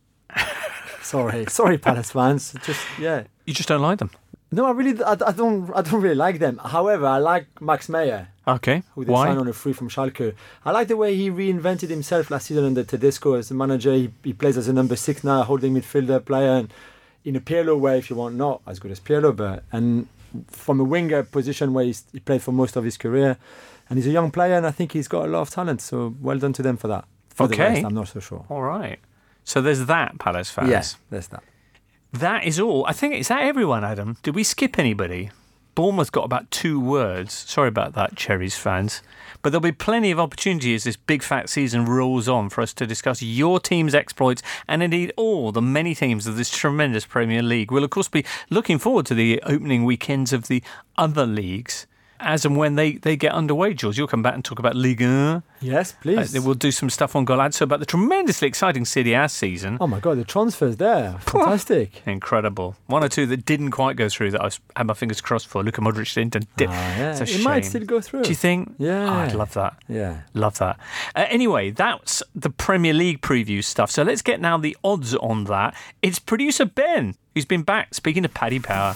Sorry, Palace fans. You just don't like them? No, I don't really like them. However, I like Max Meyer. Okay. Who they signed on a free from Schalke. I like the way he reinvented himself last season under Tedesco as a manager. He plays as a number 6 now, holding midfielder player, and in a Pirlo way, if you want, not as good as Pirlo, but and from a winger position where he played for most of his career. And he's a young player, and I think he's got a lot of talent. So well done to them for that. For the rest, I'm not so sure. All right. So there's that, Palace fans. Yes, there's that. That is all. I think, is that everyone, Adam? Did we skip anybody? Bournemouth got about 2 words. Sorry about that, Cherries fans. But there'll be plenty of opportunity as this big fat season rolls on for us to discuss your team's exploits and indeed all the many teams of this tremendous Premier League. We'll, of course, be looking forward to the opening weekends of the other leagues. as and when they get underway. Jules, you'll come back and talk about Ligue 1. Yes, please. We'll do some stuff on Golazzo about the tremendously exciting Serie A season. Oh my God, the transfers there. Fantastic. Incredible. One or two that didn't quite go through that I had my fingers crossed for. Luka Modric didn't. It's a shame. It might still go through. Do you think? Yeah. Oh, I'd love that. Yeah. Love that. Anyway, that's the Premier League preview stuff. So let's get now the odds on that. It's producer Ben, who's been back speaking to Paddy Power.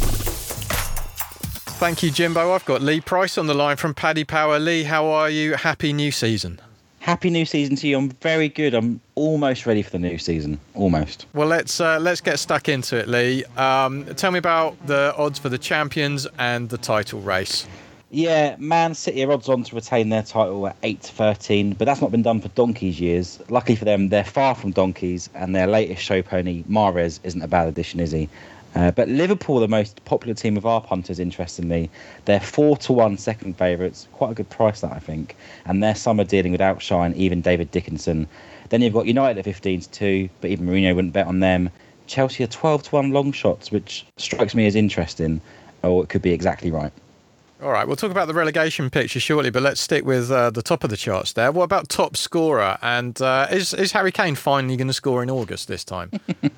Thank you, Jimbo. I've got Lee Price on the line from Paddy Power. Lee, how are you? Happy new season. Happy new season to you. I'm very good. I'm almost ready for the new season. Almost. Well, let's get stuck into it, Lee. Tell me about the odds for the champions and the title race. Yeah, Man City are odds on to retain their title at 8-13, but that's not been done for donkey's years. Luckily for them, they're far from donkeys, and their latest show pony, Mahrez, isn't a bad addition, is he? But Liverpool, the most popular team of our punters, interestingly, they're 4-1 second favourites. Quite a good price, that, I think. And their summer dealing would outshine even David Dickinson. Then you've got United at 15-2, but even Mourinho wouldn't bet on them. Chelsea are 12-1 long shots, which strikes me as interesting, or it could be exactly right. All right, we'll talk about the relegation picture shortly, but let's stick with the top of the charts there. What about top scorer? And is Harry Kane finally going to score in August this time?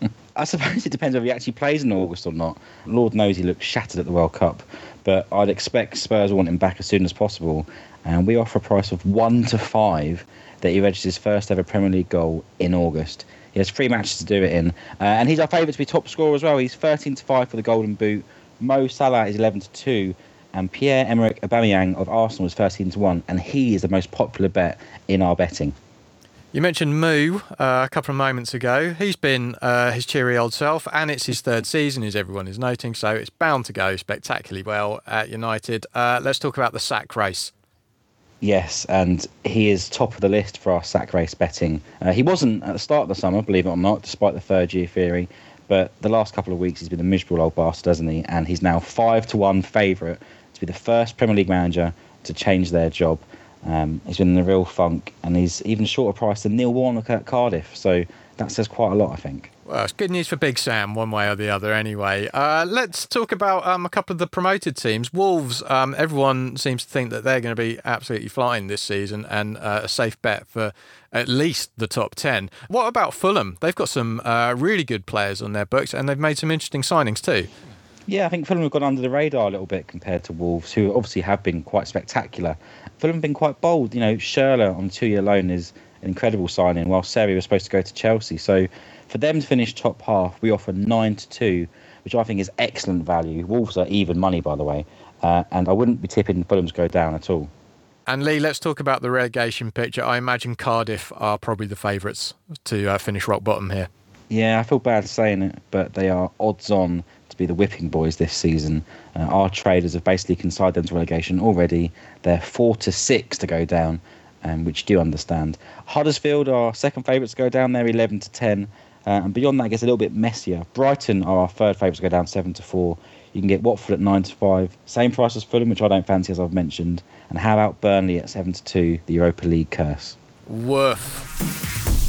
I suppose it depends whether he actually plays in August or not. Lord knows he looked shattered at the World Cup, but I'd expect Spurs will want him back as soon as possible. And we offer a price of 1-5 that he registers his first ever Premier League goal in August. He has 3 matches to do it in. And he's our favourite to be top scorer as well. He's 13-5 for the Golden Boot. Mo Salah is 11-2. And Pierre-Emerick Aubameyang of Arsenal is 13-1, and he is the most popular bet in our betting. You mentioned Moo a couple of moments ago. He's been his cheery old self, and it's his third season, as everyone is noting, so it's bound to go spectacularly well at United. Let's talk about the sack race. Yes, and he is top of the list for our sack race betting. He wasn't at the start of the summer, believe it or not, despite the third-year theory, but the last couple of weeks he's been a miserable old bastard, hasn't he? And he's now 5-1 favourite to be the first Premier League manager to change their job. He's been in a real funk, and he's even shorter price than Neil Warnock at Cardiff, so that says quite a lot, I think. Well, it's good news for Big Sam, one way or the other, anyway. Let's talk about a couple of the promoted teams. Wolves, everyone seems to think that they're going to be absolutely flying this season and a safe bet for at least the top 10. What about Fulham? They've got some really good players on their books, and they've made some interesting signings too. Yeah, I think Fulham have gone under the radar a little bit compared to Wolves, who obviously have been quite spectacular. Fulham have been quite bold. You know, Schürrle on 2-year loan is an incredible signing, while Seri was supposed to go to Chelsea. So for them to finish top half, we offer 9-2, which I think is excellent value. Wolves are even money, by the way, and I wouldn't be tipping Fulham to go down at all. And Lee, let's talk about the relegation picture. I imagine Cardiff are probably the favourites to finish rock bottom here. Yeah, I feel bad saying it, but they are odds on to be the whipping boys this season. Our traders have basically consigned them to relegation already. They're 4-6 to go down, which do understand. Huddersfield are second favourites to go down. They're 11-10. And beyond that, it gets a little bit messier. Brighton are our third favourites to go down 7-4. You can get Watford at 9-5. Same price as Fulham, which I don't fancy, as I've mentioned. And how about Burnley at 7-2, the Europa League curse? Woof.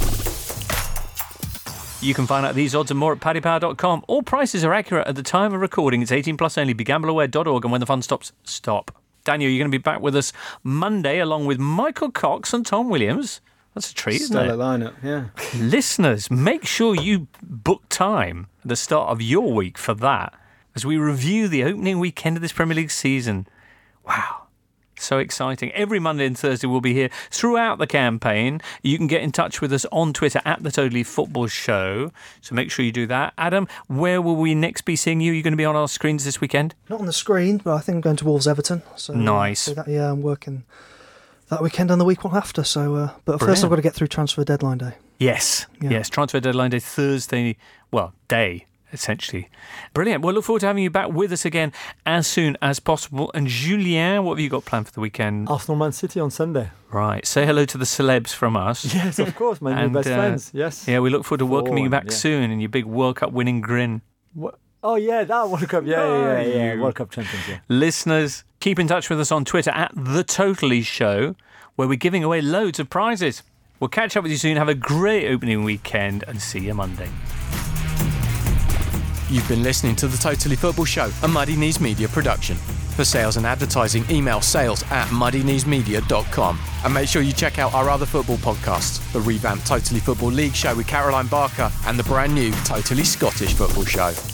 You can find out these odds and more at paddypower.com. All prices are accurate at the time of recording. It's 18 plus only. BeGambleAware.org, and when the fun stops, stop. Daniel, you're going to be back with us Monday along with Michael Cox and Tom Williams. That's a treat, isn't it? Stellar lineup, yeah. Listeners, make sure you book time at the start of your week for that as we review the opening weekend of this Premier League season. Wow. So exciting. Every Monday and Thursday we'll be here throughout the campaign. You can get in touch with us on Twitter at The Totally Football Show. So make sure you do that. Adam, where will we next be seeing you? Are you going to be on our screens this weekend? Not on the screen, but I think I'm going to Wolves Everton. So, nice. Yeah, I'm working that weekend and the week one after. So, but Brilliant. first I've got to get through transfer deadline day. Yes. Yeah. Yes. Transfer deadline day Thursday. Well, day. Essentially. Brilliant. We'll look forward to having you back with us again as soon as possible. And Julien, what have you got planned for the weekend? Arsenal Man City on Sunday. Right. Say hello to the celebs from us. Yes, of course, my new best friends. Yes. Yeah, we look forward to welcoming you back soon in your big World Cup winning grin. What? Oh, yeah, that World Cup. Yeah. World Cup champions, yeah. Listeners, keep in touch with us on Twitter at The Totally Show, where we're giving away loads of prizes. We'll catch up with you soon. Have a great opening weekend and see you Monday. You've been listening to The Totally Football Show, a Muddy Knees Media production. For sales and advertising, email sales@muddykneesmedia.com. And make sure you check out our other football podcasts, the revamped Totally Football League show with Caroline Barker and the brand new Totally Scottish Football show.